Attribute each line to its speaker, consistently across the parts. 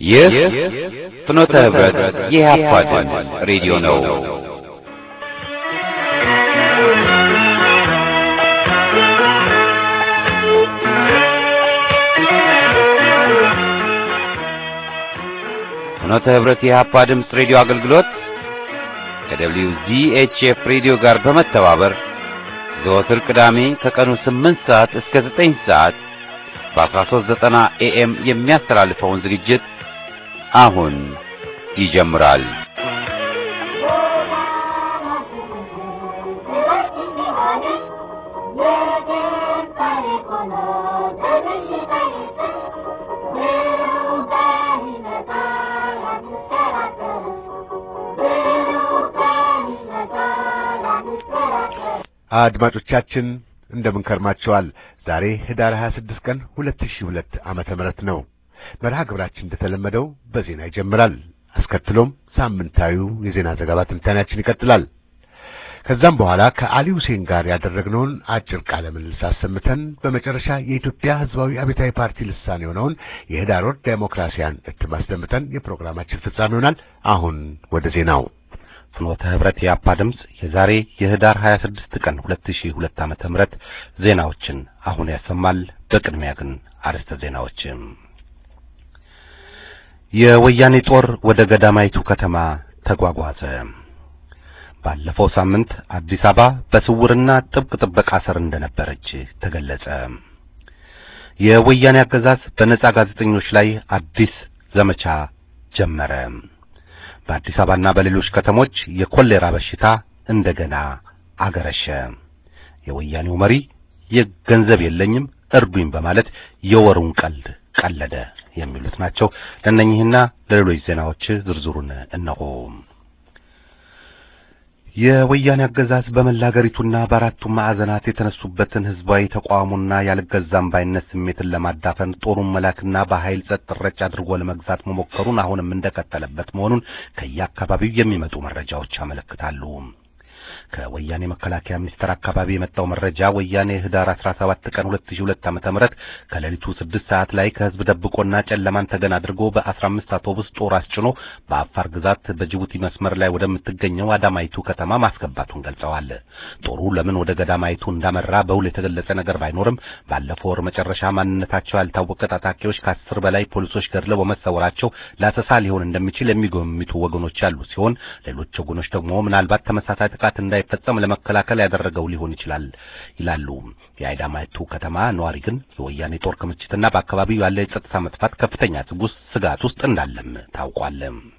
Speaker 1: ይህ ፍኖተ ህብረት የኢህአፓ ሬዲዮ ነው። ፍኖተ ህብረት የኢህአፓ ድምጽ ሬዲዮ አገልግሎት ከWZHF ሬዲዮ ጋር በመተባበር ዘወትር ቅዳሜ ከቀኑ 8 ሰዓት እስከ 9 ሰዓት በ1390 AM የሚያስተላልፈውን ዝግጅት አሁን ይጀምራል።
Speaker 2: አድማጮቻችን እንደምን ከርማችኋል? ዛሬ ህዳር 26 ቀን 2002 ዓመተ ምህረት ነው። መርሃ ግብራችን እንደተለመደው በዜና ይጀምራል። አስከትሎም ሳምንታዊው የዜና ዘገባ ትንታኔያችን ይቀጥላል። ከዛም በኋላ ከአሊ ሁሴን ጋር ያደረግነውን አጭር ቃለ ምልልስ አሰምተን በመጨረሻ የኢትዮጵያ ህዝባዊ አብዮታዊ ፓርቲ ልሳን የሆነውን የህዳር ወር ዴሞክራሲያን እትም አስደምጠን የፕሮግራማችን ፍጻሜ ይሆናል። አሁን ወደ ዜናው።
Speaker 3: ፍኖተ ህብረት የኢህአፓ ድምጽ የዛሬ የህዳር 26 ቀን 2002 ዓመተ ምህረት ዜናዎችን አሁን ያሰማል። በቅድሚያ ግን አርዕስተ ዜናዎች። የወያኔ ጦር ወደ ገዳማይቱ ከተማ ተጓጓዘ። ባለፈው ሳምንት አዲስ አበባ በስውርና ጥብቅ ጥበቃ ስር እንደነበረች ተገለጸ። የወያኔ አገዛዝ በነጻ ጋዜጠኞች ላይ አዲስ ዘመቻ ጀመረ። በአዲስ አበባና በሌሎች ከተሞች የኮሌራ በሽታ እንደገና አገረሸ። የወያኔው መሪ የገንዘብ የለኝም እርዱኝ በማለት የወሩን ቀልድ ቀለደ የሚሉት ናቸው። ለእነኚህና ለሌሎች ዜናዎች ዝርዝሩን እነሆ። የወያኔ አገዛዝ በመላ አገሪቱና በአራቱም ማዕዘናት የተነሱበትን ህዝባዊ ተቋሙና ያልገዛም ባይነት ስሜትን ለማዳፈን ጦሩን መላክና በኃይል ጸጥ ረጭ አድርጎ ለመግዛት መሞከሩን አሁንም እንደቀጠለበት መሆኑን ከየአካባቢው የሚመጡ መረጃዎች ያመለክታሉ። ከወያኔ መከላከያ ሚኒስቴር አካባቢ የመጣው መረጃ ወያኔ ህዳር 17 ቀን 2002 ዓመተ ምህረት ከሌሊቱ 6 ሰዓት ላይ ከህዝብ ደብቆና ጨለማን ተገን አድርጎ በ15 አውቶቡስ ጦር አስጭኖ በአፋር ግዛት በጅቡቲ መስመር ላይ ወደምትገኘው አዳማይቱ ከተማ ማስገባቱን ገልጸዋል። ጦሩ ለምን ወደ ገዳማይቱ እንዳመራ በውል የተገለጸ ነገር ባይኖርም ባለፈው ወር መጨረሻ ማንነታቸው ያልታወቀ ታጣቂዎች ከ10 በላይ ፖሊሶች ገድለው በመሰወራቸው ላሰሳ ሊሆን እንደሚችል የሚገምቱ ወገኖች ያሉ ሲሆን ሌሎች ወገኖች ደግሞ ምናልባት ተመሳሳይ ጥቃት እንዳይፈጸም ለመከላከል ያደረገው ሊሆን ይችላል ይላሉ። የአዳማይቱ ከተማ ነዋሪ ግን የወያኔ ጦር ክምችትና በአካባቢው ያለ የጸጥታ መጥፋት ከፍተኛ ስጋት ውስጥ እንዳለም ታውቋል።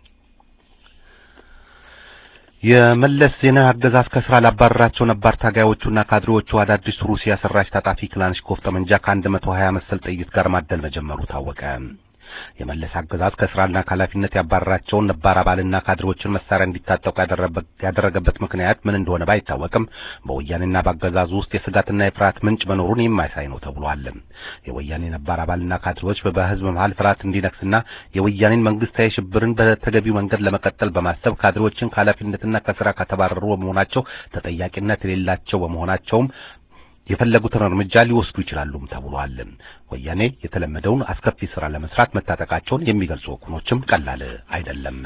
Speaker 3: የመለስ ዜናዊ አገዛዝ ከስራ ላባረራቸው ነባር ታጋዮቹና ካድሬዎቹ አዳዲስ ሩሲያ ሰራሽ ታጣፊ ክላሽንኮቭ ጠመንጃ ከ120 መሰል ጥይት ጋር ማደል መጀመሩ ታወቀ። የመለስ አገዛዝ ከስራና ከኃላፊነት ያባረራቸውን ነባር አባልና ካድሬዎችን መሳሪያ እንዲታጠቁ ያደረገበት ምክንያት ምን እንደሆነ ባይታወቅም በወያኔና በአገዛዙ ውስጥ የስጋትና የፍርሃት ምንጭ መኖሩን የማይሳይ ነው ተብሏል። የወያኔ ነባር አባልና ካድሬዎች በህዝብ መሃል ፍርሃት እንዲነክስና የወያኔን መንግስታዊ ሽብርን በተገቢው መንገድ ለመቀጠል በማሰብ ካድሬዎችን ከኃላፊነትና ከስራ ከተባረሩ በመሆናቸው ተጠያቂነት የሌላቸው በመሆናቸውም የፈለጉትን እርምጃ ሊወስዱ ይችላሉም ተብሏል። ወያኔ የተለመደውን አስከፊ ስራ ለመስራት መታጠቃቸውን የሚገልጹ ወገኖችም ቀላል አይደለም።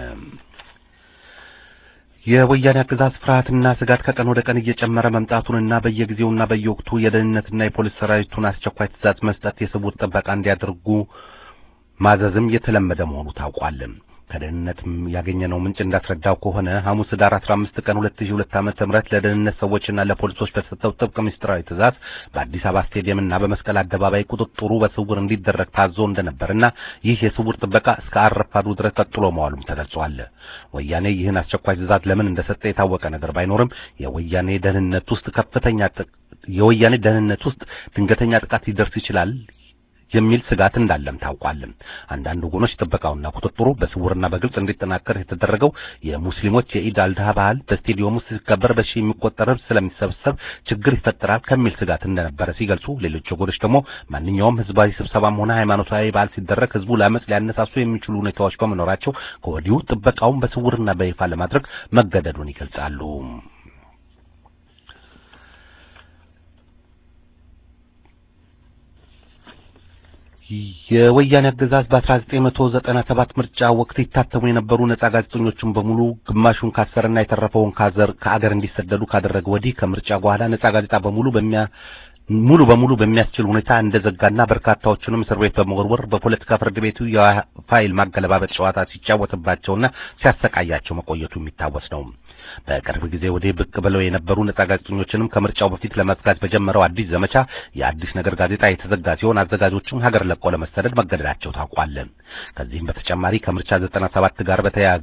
Speaker 3: የወያኔ አገዛዝ ፍርሃትና ስጋት ከቀን ወደ ቀን እየጨመረ መምጣቱንና በየጊዜውና በየወቅቱ የደህንነትና የፖሊስ ሰራዊቱን አስቸኳይ ትዕዛዝ መስጠት የስውር ጥበቃ እንዲያደርጉ ማዘዝም የተለመደ መሆኑ ታውቋል። ከደህንነትም ያገኘነው ምንጭ እንዳስረዳው ከሆነ ሐሙስ ህዳር 15 ቀን 2002 ዓመተ ምህረት ለደህንነት ሰዎችና ለፖሊሶች በተሰጠው ጥብቅ ሚስጥራዊ ትዕዛዝ በአዲስ አበባ ስቴዲየምና በመስቀል አደባባይ ቁጥጥሩ በስውር እንዲደረግ ታዞ እንደነበርና ይህ የስውር ጥበቃ እስከ አረፋዱ ድረስ ቀጥሎ መዋሉም ተገልጿል። ወያኔ ይህን አስቸኳይ ትዕዛዝ ለምን እንደሰጠ የታወቀ ነገር ባይኖርም የወያኔ ደህንነት ውስጥ ድንገተኛ ጥቃት ሊደርስ ይችላል የሚል ስጋት እንዳለም ታውቋል። አንዳንድ ወገኖች ጥበቃውና ቁጥጥሩ በስውርና በግልጽ እንዲጠናከር የተደረገው የሙስሊሞች የኢድ አልድሃ በዓል በስቴዲየሙ ሲከበር በሺ የሚቆጠር ስለሚሰበሰብ ችግር ይፈጠራል ከሚል ስጋት እንደነበረ ሲገልጹ፣ ሌሎች ወገኖች ደግሞ ማንኛውም ህዝባዊ ስብሰባም ሆነ ሃይማኖታዊ በዓል ሲደረግ ህዝቡ ለአመጽ ሊያነሳሱ የሚችሉ ሁኔታዎች በመኖራቸው ከወዲሁ ጥበቃውን በስውርና በይፋ ለማድረግ መገደዱን ይገልጻሉ። የወያኔ አገዛዝ በ1997 ምርጫ ወቅት ይታተሙ የነበሩ ነጻ ጋዜጠኞችን በሙሉ ግማሹን ካሰረና የተረፈውን ከአገር እንዲሰደዱ ካደረገ ወዲህ ከምርጫ በኋላ ነጻ ጋዜጣ ሙሉ በሙሉ በሚያስችል ሁኔታ እንደዘጋና በርካታዎቹንም እስር ቤት በመወርወር በፖለቲካ ፍርድ ቤቱ የፋይል ማገለባበጥ ጨዋታ ሲጫወትባቸውና ሲያሰቃያቸው መቆየቱ የሚታወስ ነው። በቅርብ ጊዜ ወዲህ ብቅ ብለው የነበሩ ነጻ ጋዜጠኞችንም ከምርጫው በፊት ለመዝጋት በጀመረው አዲስ ዘመቻ የአዲስ ነገር ጋዜጣ የተዘጋ ሲሆን አዘጋጆቹም ሀገር ለቀው ለመሰደድ መገደዳቸው ታውቋል። ከዚህም በተጨማሪ ከምርጫ 97 ጋር በተያያዘ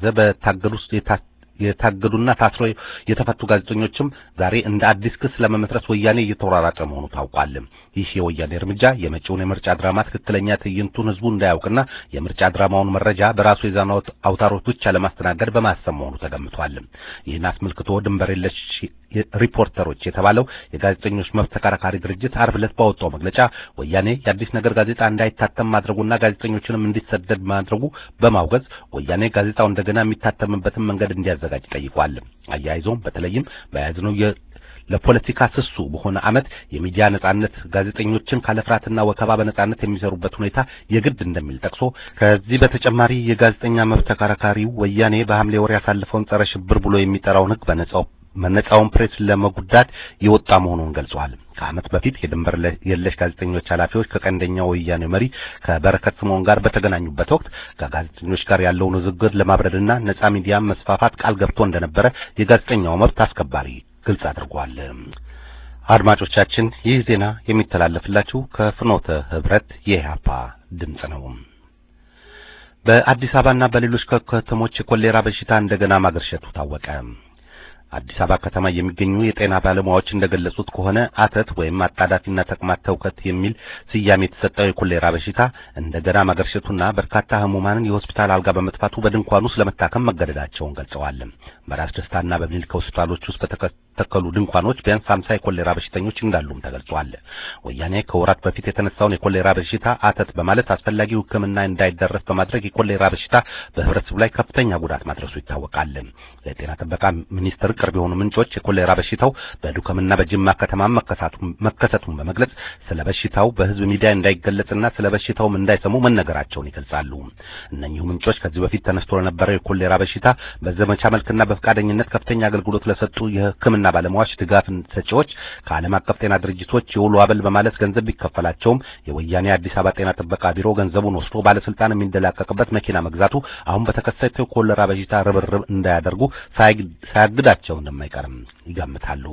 Speaker 3: የታገዱና ታስረው የተፈቱ ጋዜጠኞችም ዛሬ እንደ አዲስ ክስ ለመመስረት ወያኔ እየተወራራጨ መሆኑ ታውቋል። ይህ የወያኔ እርምጃ የመጪውን የምርጫ ድራማ ትክክለኛ ትዕይንቱን ህዝቡ እንዳያውቅና የምርጫ ድራማውን መረጃ በራሱ የዜና አውታሮች ብቻ ለማስተናገድ በማሰብ መሆኑ ተገምቷል። ይህን አስመልክቶ ድንበር የለሽ ሪፖርተሮች የተባለው የጋዜጠኞች መብት ተከራካሪ ድርጅት ዓርብ ዕለት ባወጣው መግለጫ ወያኔ የአዲስ ነገር ጋዜጣ እንዳይታተም ማድረጉና ጋዜጠኞችንም እንዲሰደድ ማድረጉ በማውገዝ ወያኔ ጋዜጣው እንደገና የሚታተምበትን መንገድ እንዲያዘጋጅ ጠይቋል። አያይዞም በተለይም በያዝነው ለፖለቲካ ስሱ በሆነ ዓመት የሚዲያ ነጻነት ጋዜጠኞችን ካለፍራትና ወከባ በነጻነት የሚሰሩበት ሁኔታ የግድ እንደሚል ጠቅሶ ከዚህ በተጨማሪ የጋዜጠኛ መብት ተከራካሪው ወያኔ በሐምሌ ወር ያሳለፈውን ጸረ ሽብር ብሎ የሚጠራውን ህግ በነጻውን ፕሬስ ለመጉዳት የወጣ መሆኑን ገልጿል። ከዓመት በፊት የድንበር የለሽ ጋዜጠኞች ኃላፊዎች ከቀንደኛው ወያኔ መሪ ከበረከት ስምዖን ጋር በተገናኙበት ወቅት ከጋዜጠኞች ጋር ያለውን ውዝግር ለማብረድና ነጻ ሚዲያ መስፋፋት ቃል ገብቶ እንደነበረ የጋዜጠኛው መብት አስከባሪ ግልጽ አድርጓል። አድማጮቻችን ይህ ዜና የሚተላለፍላችሁ ከፍኖተ ህብረት የኢህአፓ ድምጽ ነው። በአዲስ አበባና በሌሎች ከተሞች የኮሌራ በሽታ እንደገና ማገርሸቱ ታወቀ። አዲስ አበባ ከተማ የሚገኙ የጤና ባለሙያዎች እንደገለጹት ከሆነ አተት ወይም አጣዳፊና ተቅማጥ ተውከት የሚል ስያሜ የተሰጠው የኮሌራ በሽታ እንደገና ማገርሸቱና በርካታ ህሙማንን የሆስፒታል አልጋ በመጥፋቱ በድንኳን ውስጥ ለመታከም መገደዳቸውን ገልጸዋል። በራስ ደስታና በሚል ከሆስፒታሎች ውስጥ በተተከሉ ድንኳኖች ቢያንስ 50 የኮሌራ በሽተኞች እንዳሉም ተገልጿል። ወያኔ ከወራት በፊት የተነሳውን የኮሌራ በሽታ አተት በማለት አስፈላጊው ሕክምና እንዳይደረስ በማድረግ የኮሌራ በሽታ በህብረተሰቡ ላይ ከፍተኛ ጉዳት ማድረሱ ይታወቃል። የጤና ጥበቃ ሚኒስቴር ቅርብ የሆኑ ምንጮች የኮሌራ በሽታው በዱከምና በጅማ ከተማ መከሰቱን በመግለጽ ስለ በሽታው በህዝብ ሚዲያ እንዳይገለጽና ስለ በሽታውም እንዳይሰሙ መነገራቸውን ይገልጻሉ። እነኚሁ ምንጮች ከዚህ በፊት ተነስቶ ለነበረው የኮሌራ በሽታ በዘመቻ መልክና በፍቃደኝነት ከፍተኛ አገልግሎት ለሰጡ የሕክምና ባለሙያዎች ድጋፍ ሰጪዎች ከዓለም አቀፍ ጤና ድርጅቶች የውሎ አበል በማለት ገንዘብ ቢከፈላቸውም የወያኔ አዲስ አበባ ጤና ጥበቃ ቢሮ ገንዘቡን ወስዶ ባለስልጣን የሚንደላቀቅበት መኪና መግዛቱ አሁን በተከሰተው የኮሌራ በሽታ ርብርብ እንዳያደርጉ ሳያግዳቸው እንደማይቀርም ይገምታሉ።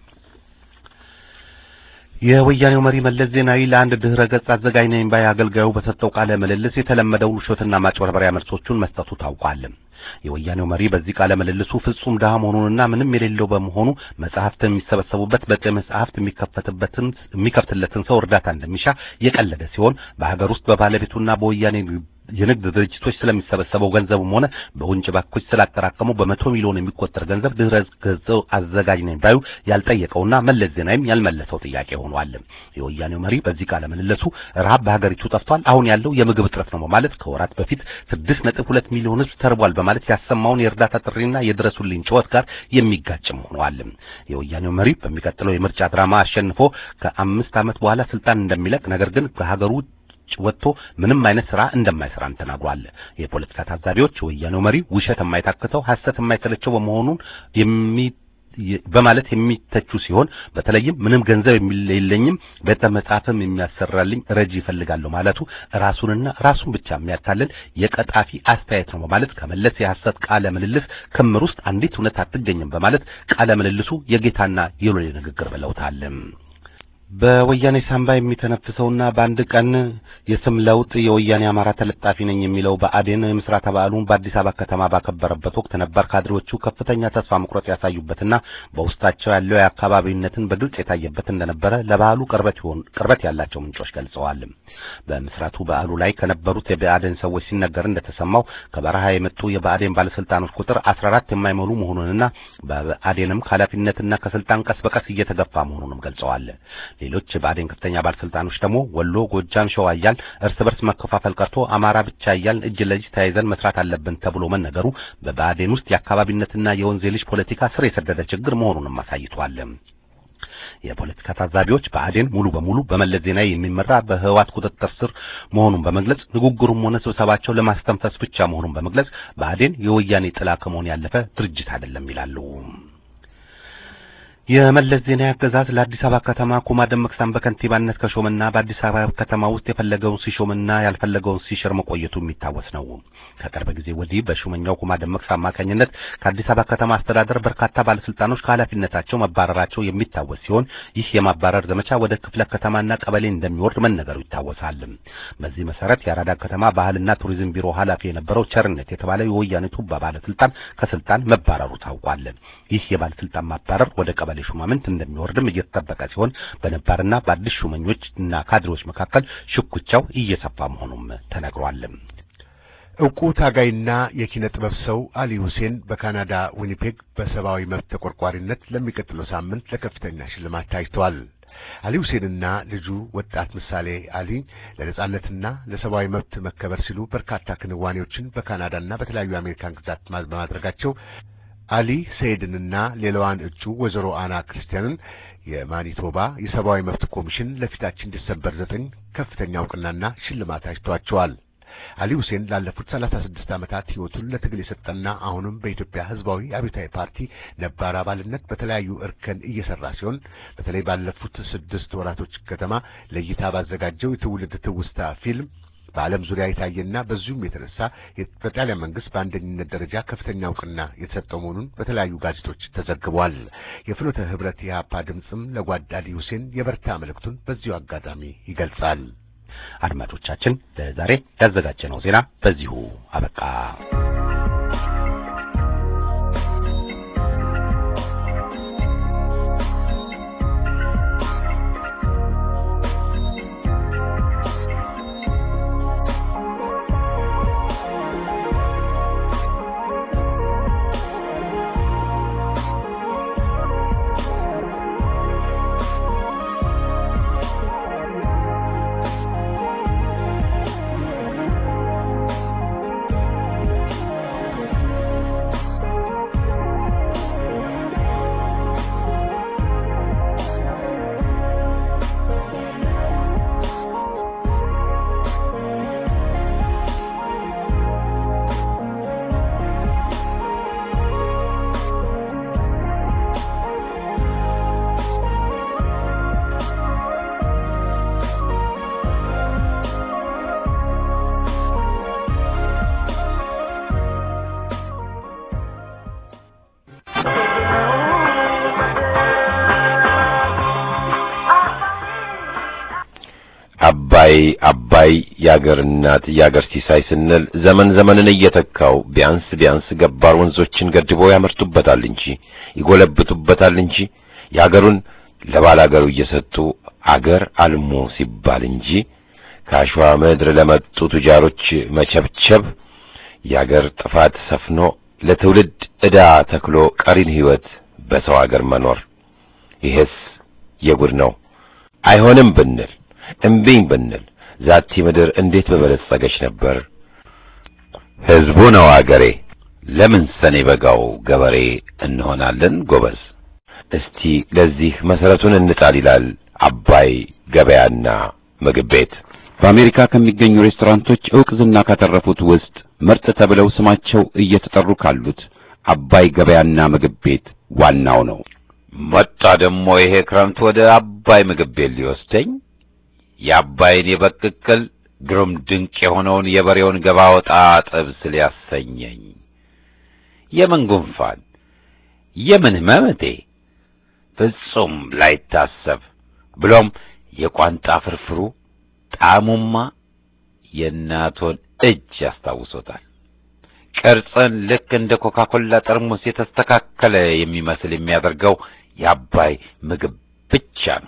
Speaker 3: የወያኔው መሪ መለስ ዜናዊ ለአንድ ድህረ ገጽ አዘጋጅ ነኝ ባይ አገልጋዩ በሰጠው ቃለ ምልልስ የተለመደውን ውሸትና ማጭበርበሪያ መልሶቹን መስጠቱ ታውቋል። የወያኔው መሪ በዚህ ቃለ ምልልሱ ፍጹም ደሃ መሆኑንና ምንም የሌለው በመሆኑ መጽሐፍት የሚሰበሰቡበት በጤ መጽሐፍት የሚከፍትለትን ሰው እርዳታ እንደሚሻ የቀለደ ሲሆን በሀገር ውስጥ በባለቤቱና በወያኔ የንግድ ድርጅቶች ስለሚሰበሰበው ገንዘብም ሆነ በውንጭ ባንኮች ስላጠራቀመው በ100 ሚሊዮን የሚቆጠር ገንዘብ ድህረ ገጽ አዘጋጅ ነኝ ባዩ ያልጠየቀውና መለስ ዜናዊም ያልመለሰው ጥያቄ ሆኗል። የወያኔው መሪ በዚህ ቃለ ምልልሱ ረሃብ በሀገሪቱ ጠፍቷል፣ አሁን ያለው የምግብ እጥረት ነው በማለት ከወራት በፊት 6.2 ሚሊዮን ሕዝብ ተርቧል በማለት ያሰማውን የእርዳታ ጥሪና የድረሱልኝ ጩኸት ጋር የሚጋጭ ሆኗል። የወያኔው መሪ በሚቀጥለው የምርጫ ድራማ አሸንፎ ከ5 ዓመት በኋላ ስልጣን እንደሚለቅ ነገር ግን በሀገሩ ወጥቶ ምንም አይነት ስራ እንደማይሰራም ተናግሯል። የፖለቲካ ታዛቢዎች ወያኔው መሪ ውሸት የማይታክተው ሐሰት የማይሰለቸው በማለት የሚተቹ ሲሆን በተለይም ምንም ገንዘብ የለኝም በተመጻፈም የሚያሰራልኝ ረጂ ይፈልጋለሁ ማለቱ ራሱን ብቻ የሚያታልል የቀጣፊ አስተያየት ነው በማለት ከመለስ የሐሰት ቃለ ምልልስ ክምር ውስጥ አንዲት እውነት አትገኝም በማለት ቃለ ምልልሱ የጌታና የሎሌ ንግግር ብለውታል። በወያኔ ሳምባ የሚተነፍሰውና በአንድ ቀን የስም ለውጥ የወያኔ አማራ ተለጣፊ ነኝ የሚለው በአዴን የምስራታ በዓሉን በአዲስ አበባ ከተማ ባከበረበት ወቅት ነበር ካድሬዎቹ ከፍተኛ ተስፋ መቁረጥ ያሳዩበትና በውስጣቸው ያለው የአካባቢነትን በግልጽ የታየበት እንደነበረ ለበዓሉ ቅርበት ያላቸው ምንጮች ገልጸዋል። በምስራቱ በዓሉ ላይ ከነበሩት የበአዴን ሰዎች ሲነገር እንደተሰማው ከበረሃ የመጡ የበአዴን ባለስልጣኖች ቁጥር 14 የማይሞሉ መሆኑንና በአዴንም ኃላፊነትና ከስልጣን ቀስ በቀስ እየተገፋ መሆኑንም ገልጸዋል። ሌሎች የባዴን ከፍተኛ ባለስልጣኖች ደግሞ ወሎ፣ ጎጃም፣ ሸዋ እያልን እርስ በርስ መከፋፈል ቀርቶ አማራ ብቻ እያልን እጅ ለእጅ ተያይዘን መስራት አለብን ተብሎ መነገሩ በባዴን ውስጥ የአካባቢነትና የወንዝ ልጅ ፖለቲካ ስር የሰደደ ችግር መሆኑንም አሳይቷል። የፖለቲካ ታዛቢዎች ብአዴን ሙሉ በሙሉ በመለስ ዜናዊ የሚመራ በህወሓት ቁጥጥር ስር መሆኑን በመግለጽ ንግግሩም ሆነ ስብሰባቸው ለማስተንፈስ ብቻ መሆኑን በመግለጽ ብአዴን የወያኔ ጥላ ከመሆን ያለፈ ድርጅት አይደለም ይላሉ። የመለስ ዜናዊ አገዛዝ ለአዲስ አበባ ከተማ ኩማ ደመቅሳን በከንቲባነት ከሾመና በአዲስ አበባ ከተማ ውስጥ የፈለገውን ሲሾምና ያልፈለገውን ሲሽር መቆየቱ የሚታወስ ነው። ከቅርብ ጊዜ ወዲህ በሹመኛው ኩማ ደመቅሳ አማካኝነት ከአዲስ አበባ ከተማ አስተዳደር በርካታ ባለስልጣኖች ከኃላፊነታቸው መባረራቸው የሚታወስ ሲሆን ይህ የማባረር ዘመቻ ወደ ክፍለ ከተማና ቀበሌ እንደሚወርድ መነገሩ ይታወሳል። በዚህ መሰረት የአራዳ ከተማ ባህልና ቱሪዝም ቢሮ ኃላፊ የነበረው ቸርነት የተባለ የወያኔ ቱባ ባለስልጣን ከስልጣን መባረሩ ታውቋል። ይህ የባለስልጣን ማባረር ወደ ቀበሌ ሹማምንት እንደሚወርድም እየተጠበቀ ሲሆን በነባርና በአዲስ ሹመኞችና ካድሬዎች መካከል ሽኩቻው እየሰፋ መሆኑም ተነግሯል።
Speaker 2: ዕውቁ ታጋይና የኪነ ጥበብ ሰው አሊ ሁሴን በካናዳ ዊኒፔግ በሰብአዊ መብት ተቆርቋሪነት ለሚቀጥለው ሳምንት ለከፍተኛ ሽልማት ታጭተዋል። አሊ ሁሴንና ልጁ ወጣት ምሳሌ አሊ ለነጻነትና ለሰብአዊ መብት መከበር ሲሉ በርካታ ክንዋኔዎችን በካናዳና በተለያዩ አሜሪካን ግዛት በማድረጋቸው አሊ ሰይድንና ሌላዋን እጩ ወይዘሮ አና ክርስቲያንን የማኒቶባ የሰብአዊ መብት ኮሚሽን ለፊታችን ዲሰምበር 9 ከፍተኛ ዕውቅናና ሽልማት አጭቷቸዋል። አሊ ሁሴን ላለፉት 36 ዓመታት ህይወቱን ለትግል የሰጠና አሁንም በኢትዮጵያ ህዝባዊ አብዮታዊ ፓርቲ ነባር አባልነት በተለያዩ እርከን እየሰራ ሲሆን በተለይ ባለፉት 6 ወራቶች ከተማ ለይታ ባዘጋጀው የትውልድ ትውስታ ፊልም በዓለም ዙሪያ የታየና በዚሁም የተነሳ የጣሊያን መንግስት በአንደኝነት ደረጃ ከፍተኛ ዕውቅና የተሰጠው መሆኑን በተለያዩ ጋዜጦች ተዘግቧል። የፍኖተ ህብረት የኢህአፓ ድምጽም ለጓድ አሊ ሁሴን የበርታ መልእክቱን በዚሁ አጋጣሚ ይገልጻል።
Speaker 3: አድማጮቻችን ለዛሬ ያዘጋጀነው ዜና በዚሁ አበቃ።
Speaker 4: አባይ ያገር እናት ያገር ሲሳይ ስንል ዘመንን እየተካው ቢያንስ ገባር ወንዞችን ገድቦ ያመርቱበታል እንጂ ይጎለብቱበታል እንጂ ያገሩን ለባላገሩ እየሰጡ አገር አልሞ ሲባል እንጂ ካሽዋ ምድር ለመጡ ቱጃሮች መቸብቸብ ያገር ጥፋት ሰፍኖ ለትውልድ ዕዳ ተክሎ ቀሪን ህይወት በሰው አገር መኖር ይሄስ የጉድ ነው። አይሆንም ብንል እምቢኝ ብንል ዛቲ ምድር እንዴት በበለጸገች ነበር። ህዝቡ ነው አገሬ ለምን ሰኔ በጋው ገበሬ እንሆናለን ጎበዝ። እስቲ ለዚህ መሰረቱን እንጣል ይላል አባይ ገበያና ምግብ ቤት።
Speaker 1: በአሜሪካ ከሚገኙ ሬስቶራንቶች ዕውቅ ዝና ካተረፉት ውስጥ ምርጥ ተብለው ስማቸው እየተጠሩ ካሉት አባይ ገበያና ምግብ ቤት ዋናው ነው።
Speaker 4: መጣ ደግሞ ይሄ ክረምት ወደ አባይ ምግብ ቤት ሊወስደኝ የአባይን የበቅቅል ግሩም ድንቅ የሆነውን የበሬውን ገባ ወጣ ጥብስ ሊያሰኘኝ የምን ጉንፋን የምን ህመምቴ ፍጹም ላይታሰብ ብሎም የቋንጣ ፍርፍሩ ጣዕሙማ የእናቶን እጅ ያስታውሶታል። ቅርጽን ልክ እንደ ኮካኮላ ጠርሙስ የተስተካከለ የሚመስል የሚያደርገው የአባይ ምግብ ብቻ ነው።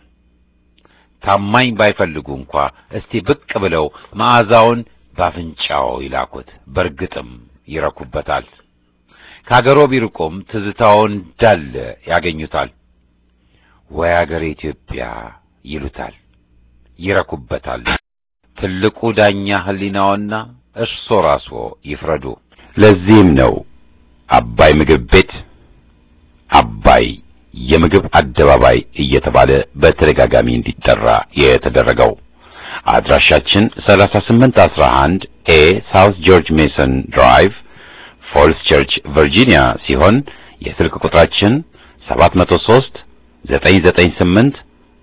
Speaker 4: ታማኝ ባይፈልጉ እንኳ እስቲ ብቅ ብለው መዓዛውን ባፍንጫው ይላኩት፣ በርግጥም ይረኩበታል። ካገሮ ቢርቁም ትዝታውን እንዳለ ያገኙታል። ወይ አገር ኢትዮጵያ ይሉታል፣ ይረኩበታል። ትልቁ ዳኛ ህሊናውና እርሶ ራስዎ ይፍረዱ። ለዚህም ነው አባይ ምግብ ቤት አባይ
Speaker 1: የምግብ አደባባይ እየተባለ በተደጋጋሚ እንዲጠራ የተደረገው። አድራሻችን 3811 ኤ ሳውት ጆርጅ ሜሰን ድራይቭ ፎልስ ቸርች ቨርጂኒያ ሲሆን የስልክ ቁጥራችን 703 998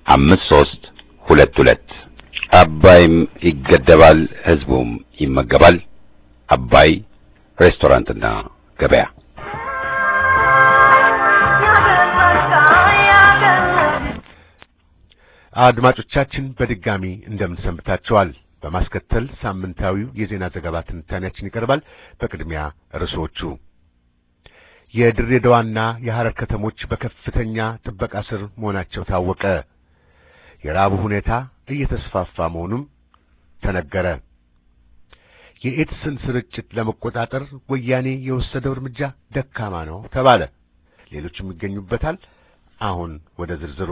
Speaker 1: 5322 አባይም ይገደባል፣ ህዝቡም ይመገባል። አባይ ሬስቶራንትና ገበያ።
Speaker 2: አድማጮቻችን በድጋሚ እንደምን ሰንብታችኋል? በማስከተል ሳምንታዊው የዜና ዘገባ ትንታኔያችን ይቀርባል። በቅድሚያ ርዕሶቹ። የድሬዳዋና የሐረር ከተሞች በከፍተኛ ጥበቃ ስር መሆናቸው ታወቀ። የራቡ ሁኔታ እየተስፋፋ መሆኑም ተነገረ። የኤድስን ስርጭት ለመቆጣጠር ወያኔ የወሰደው እርምጃ ደካማ ነው ተባለ። ሌሎችም ይገኙበታል። አሁን ወደ ዝርዝሩ።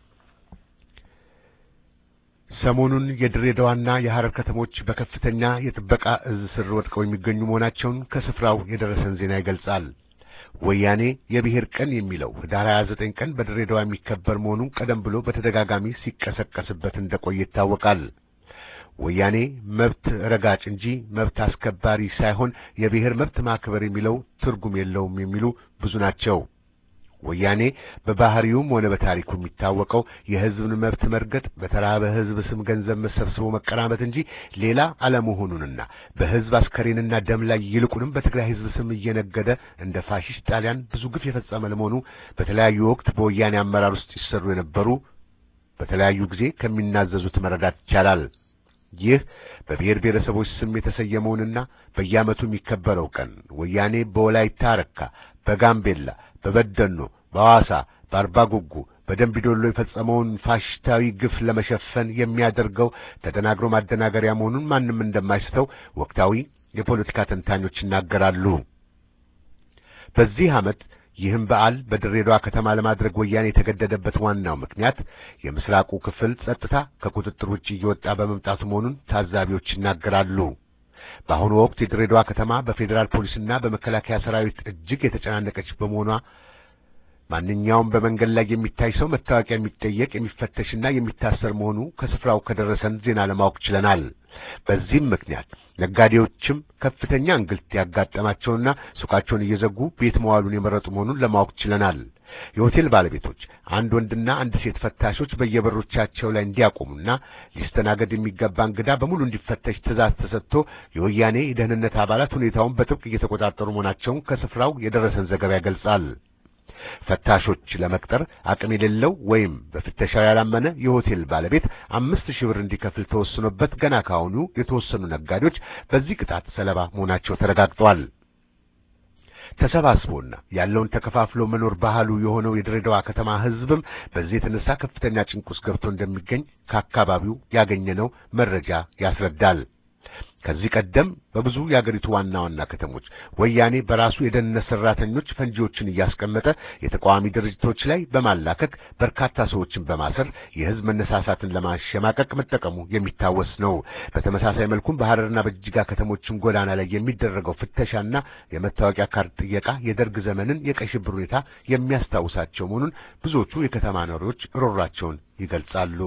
Speaker 2: ሰሞኑን የድሬዳዋና የሐረር ከተሞች በከፍተኛ የጥበቃ እዝ ስር ወድቀው የሚገኙ መሆናቸውን ከስፍራው የደረሰን ዜና ይገልጻል። ወያኔ የብሔር ቀን የሚለው ህዳር 29 ቀን በድሬዳዋ የሚከበር መሆኑን ቀደም ብሎ በተደጋጋሚ ሲቀሰቀስበት እንደቆየ ይታወቃል። ወያኔ መብት ረጋጭ እንጂ መብት አስከባሪ ሳይሆን የብሔር መብት ማክበር የሚለው ትርጉም የለውም የሚሉ ብዙ ናቸው። ወያኔ በባህሪውም ሆነ በታሪኩ የሚታወቀው የህዝብን መብት መርገጥ፣ በተራበ ህዝብ ስም ገንዘብ መሰብሰቡ መቀራመት እንጂ ሌላ አለመሆኑንና በህዝብ አስከሬንና ደም ላይ ይልቁንም በትግራይ ህዝብ ስም እየነገደ እንደ ፋሺስት ጣሊያን ብዙ ግፍ የፈጸመ ለመሆኑ በተለያዩ ወቅት በወያኔ አመራር ውስጥ ይሰሩ የነበሩ በተለያዩ ጊዜ ከሚናዘዙት መረዳት ይቻላል። ይህ በብሔር ብሔረሰቦች ስም የተሰየመውንና በየዓመቱ የሚከበረው ቀን ወያኔ በወላይታ ረካ፣ በጋምቤላ፣ በበደኖ፣ በሐዋሳ፣ በአርባጉጉ፣ በደምቢዶሎ የፈጸመውን ፋሽስታዊ ግፍ ለመሸፈን የሚያደርገው ተደናግሮ ማደናገሪያ መሆኑን ማንም እንደማይስተው ወቅታዊ የፖለቲካ ተንታኞች ይናገራሉ። በዚህ ዓመት ይህም በዓል በድሬዳዋ ከተማ ለማድረግ ወያኔ የተገደደበት ዋናው ምክንያት የምስራቁ ክፍል ጸጥታ ከቁጥጥር ውጭ እየወጣ በመምጣቱ መሆኑን ታዛቢዎች ይናገራሉ። በአሁኑ ወቅት የድሬዳዋ ከተማ በፌዴራል ፖሊስና በመከላከያ ሰራዊት እጅግ የተጨናነቀች በመሆኗ ማንኛውም በመንገድ ላይ የሚታይ ሰው መታወቂያ የሚጠየቅ የሚፈተሽና የሚታሰር መሆኑ ከስፍራው ከደረሰን ዜና ለማወቅ ችለናል። በዚህም ምክንያት ነጋዴዎችም ከፍተኛ እንግልት ያጋጠማቸውና ሱቃቸውን እየዘጉ ቤት መዋሉን የመረጡ መሆኑን ለማወቅ ችለናል። የሆቴል ባለቤቶች አንድ ወንድና አንድ ሴት ፈታሾች በየበሮቻቸው ላይ እንዲያቆሙና ሊስተናገድ የሚገባ እንግዳ በሙሉ እንዲፈተሽ ትዕዛዝ ተሰጥቶ የወያኔ የደህንነት አባላት ሁኔታውን በጥብቅ እየተቆጣጠሩ መሆናቸውን ከስፍራው የደረሰን ዘገባ ያገልጻል። ፈታሾች ለመቅጠር አቅም የሌለው ወይም በፍተሻው ያላመነ የሆቴል ባለቤት 5000 ብር እንዲከፍል ተወስኖበት ገና ካሁኑ የተወሰኑ ነጋዴዎች በዚህ ቅጣት ሰለባ መሆናቸው ተረጋግጧል። ተሰባስቦና ያለውን ተከፋፍሎ መኖር ባህሉ የሆነው የድሬዳዋ ከተማ ህዝብም በዚህ የተነሳ ከፍተኛ ጭንቅ ውስጥ ገብቶ እንደሚገኝ ከአካባቢው ያገኘነው መረጃ ያስረዳል። ከዚህ ቀደም በብዙ የአገሪቱ ዋና ዋና ከተሞች ወያኔ በራሱ የደህንነት ሰራተኞች ፈንጂዎችን እያስቀመጠ የተቃዋሚ ድርጅቶች ላይ በማላከክ በርካታ ሰዎችን በማሰር የህዝብ መነሳሳትን ለማሸማቀቅ መጠቀሙ የሚታወስ ነው። በተመሳሳይ መልኩም በሐረርና በጅጅጋ ከተሞችን ጎዳና ላይ የሚደረገው ፍተሻና የመታወቂያ ካርድ ጥየቃ የደርግ ዘመንን የቀይ ሽብር ሁኔታ የሚያስታውሳቸው መሆኑን ብዙዎቹ የከተማ ነዋሪዎች ሮሯቸውን ይገልጻሉ።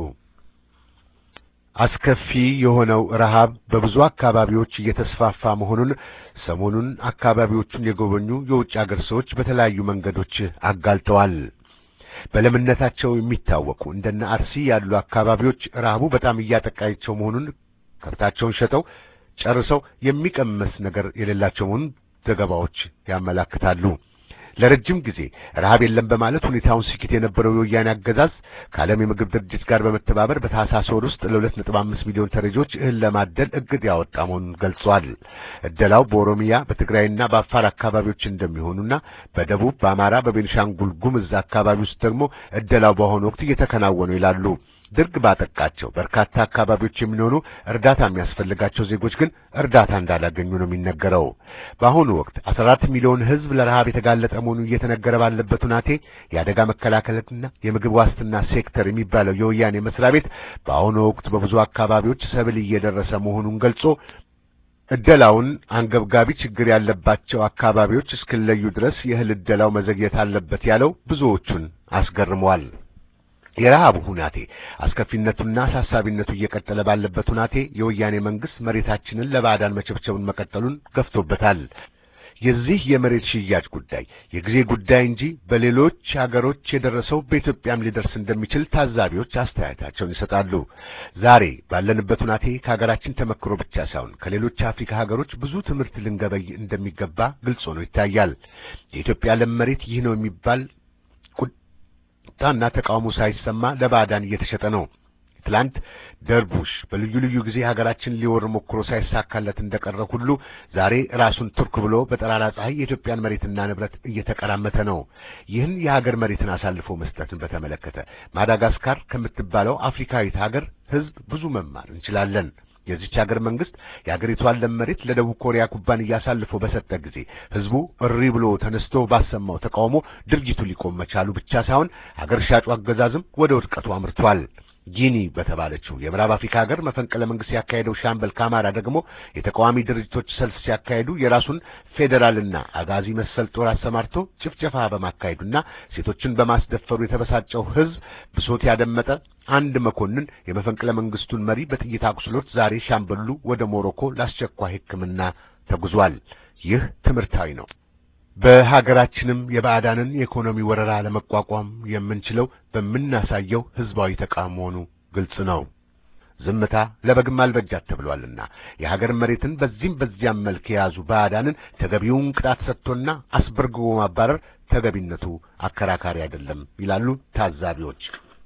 Speaker 2: አስከፊ የሆነው ረሃብ በብዙ አካባቢዎች እየተስፋፋ መሆኑን ሰሞኑን አካባቢዎቹን የጎበኙ የውጭ ሀገር ሰዎች በተለያዩ መንገዶች አጋልጠዋል። በለምነታቸው የሚታወቁ እንደነ አርሲ ያሉ አካባቢዎች ረሃቡ በጣም እያጠቃቸው መሆኑን ከብታቸውን ሸጠው ጨርሰው የሚቀመስ ነገር የሌላቸው መሆኑን ዘገባዎች ያመለክታሉ። ለረጅም ጊዜ ረሃብ የለም በማለት ሁኔታውን ሲክት የነበረው የወያኔ አገዛዝ ከዓለም የምግብ ድርጅት ጋር በመተባበር በታህሳስ ወር ውስጥ ለ2.5 ሚሊዮን ተረጂዎች እህል ለማደል እቅድ ያወጣ መሆኑን ገልጿል። እደላው በኦሮሚያ በትግራይና በአፋር አካባቢዎች እንደሚሆኑና በደቡብ በአማራ በቤንሻንጉል ጉምዝ አካባቢ ውስጥ ደግሞ እደላው በአሁኑ ወቅት እየተከናወኑ ይላሉ። ድርቅ ባጠቃቸው በርካታ አካባቢዎች የሚኖሩ እርዳታ የሚያስፈልጋቸው ዜጎች ግን እርዳታ እንዳላገኙ ነው የሚነገረው። በአሁኑ ወቅት 14 ሚሊዮን ሕዝብ ለረሃብ የተጋለጠ መሆኑ እየተነገረ ባለበት ሁናቴ የአደጋ መከላከልና የምግብ ዋስትና ሴክተር የሚባለው የወያኔ መስሪያ ቤት በአሁኑ ወቅት በብዙ አካባቢዎች ሰብል እየደረሰ መሆኑን ገልጾ እደላውን አንገብጋቢ ችግር ያለባቸው አካባቢዎች እስከለዩ ድረስ የእህል እደላው መዘግየት አለበት ያለው ብዙዎቹን አስገርሟል። የረሃቡ ሁናቴ አስከፊነቱና አሳሳቢነቱ እየቀጠለ ባለበት ሁናቴ የወያኔ መንግስት መሬታችንን ለባዕዳን መቸብቸቡን መቀጠሉን ገፍቶበታል። የዚህ የመሬት ሽያጭ ጉዳይ የጊዜ ጉዳይ እንጂ በሌሎች ሀገሮች የደረሰው በኢትዮጵያም ሊደርስ እንደሚችል ታዛቢዎች አስተያየታቸውን ይሰጣሉ። ዛሬ ባለንበት ሁናቴ ከሀገራችን ተመክሮ ብቻ ሳይሆን ከሌሎች አፍሪካ ሀገሮች ብዙ ትምህርት ልንገበይ እንደሚገባ ግልጽ ሆኖ ይታያል። የኢትዮጵያ ለም መሬት ይህ ነው የሚባል ቁጣና ተቃውሞ ሳይሰማ ለባዕዳን እየተሸጠ ነው። ትላንት ደርቡሽ በልዩ ልዩ ጊዜ ሀገራችን ሊወር ሞክሮ ሳይሳካለት እንደቀረ ሁሉ ዛሬ ራሱን ቱርክ ብሎ በጠራራ ፀሐይ የኢትዮጵያን መሬትና ንብረት እየተቀራመተ ነው። ይህን የሀገር መሬትን አሳልፎ መስጠትን በተመለከተ ማዳጋስካር ከምትባለው አፍሪካዊት ሀገር ህዝብ ብዙ መማር እንችላለን። የዚች ሀገር መንግስት የሀገሪቷን ለም መሬት ለደቡብ ኮሪያ ኩባንያ አሳልፎ በሰጠ ጊዜ ህዝቡ እሪ ብሎ ተነስቶ ባሰማው ተቃውሞ ድርጊቱ ሊቆም መቻሉ ብቻ ሳይሆን ሀገር ሻጩ አገዛዝም ወደ ውድቀቱ አምርቷል። ጊኒ በተባለችው የምዕራብ አፍሪካ ሀገር መፈንቅለ መንግስት ያካሄደው ሻምበል ካማራ ደግሞ የተቃዋሚ ድርጅቶች ሰልፍ ሲያካሄዱ የራሱን ፌዴራልና አጋዚ መሰል ጦር አሰማርቶ ጭፍጨፋ በማካሄዱና ሴቶችን በማስደፈሩ የተበሳጨው ህዝብ ብሶት ያደመጠ አንድ መኮንን የመፈንቅለ መንግስቱን መሪ በጥይት አቁስሎት ዛሬ ሻምበሉ ወደ ሞሮኮ ለአስቸኳይ ሕክምና ተጉዟል። ይህ ትምህርታዊ ነው። በሀገራችንም የባዕዳንን የኢኮኖሚ ወረራ ለመቋቋም የምንችለው በመናሳየው ህዝባዊ ተቃውሞ ግልጽ ነው። ዝምታ ለበግም አልበጃት ተብሏልና የሀገር መሬትን በዚህም በዚያም መልክ የያዙ ባዕዳንን ተገቢውን ቅጣት ሰጥቶና አስበርግቦ ማባረር ተገቢነቱ አከራካሪ አይደለም ይላሉ ታዛቢዎች።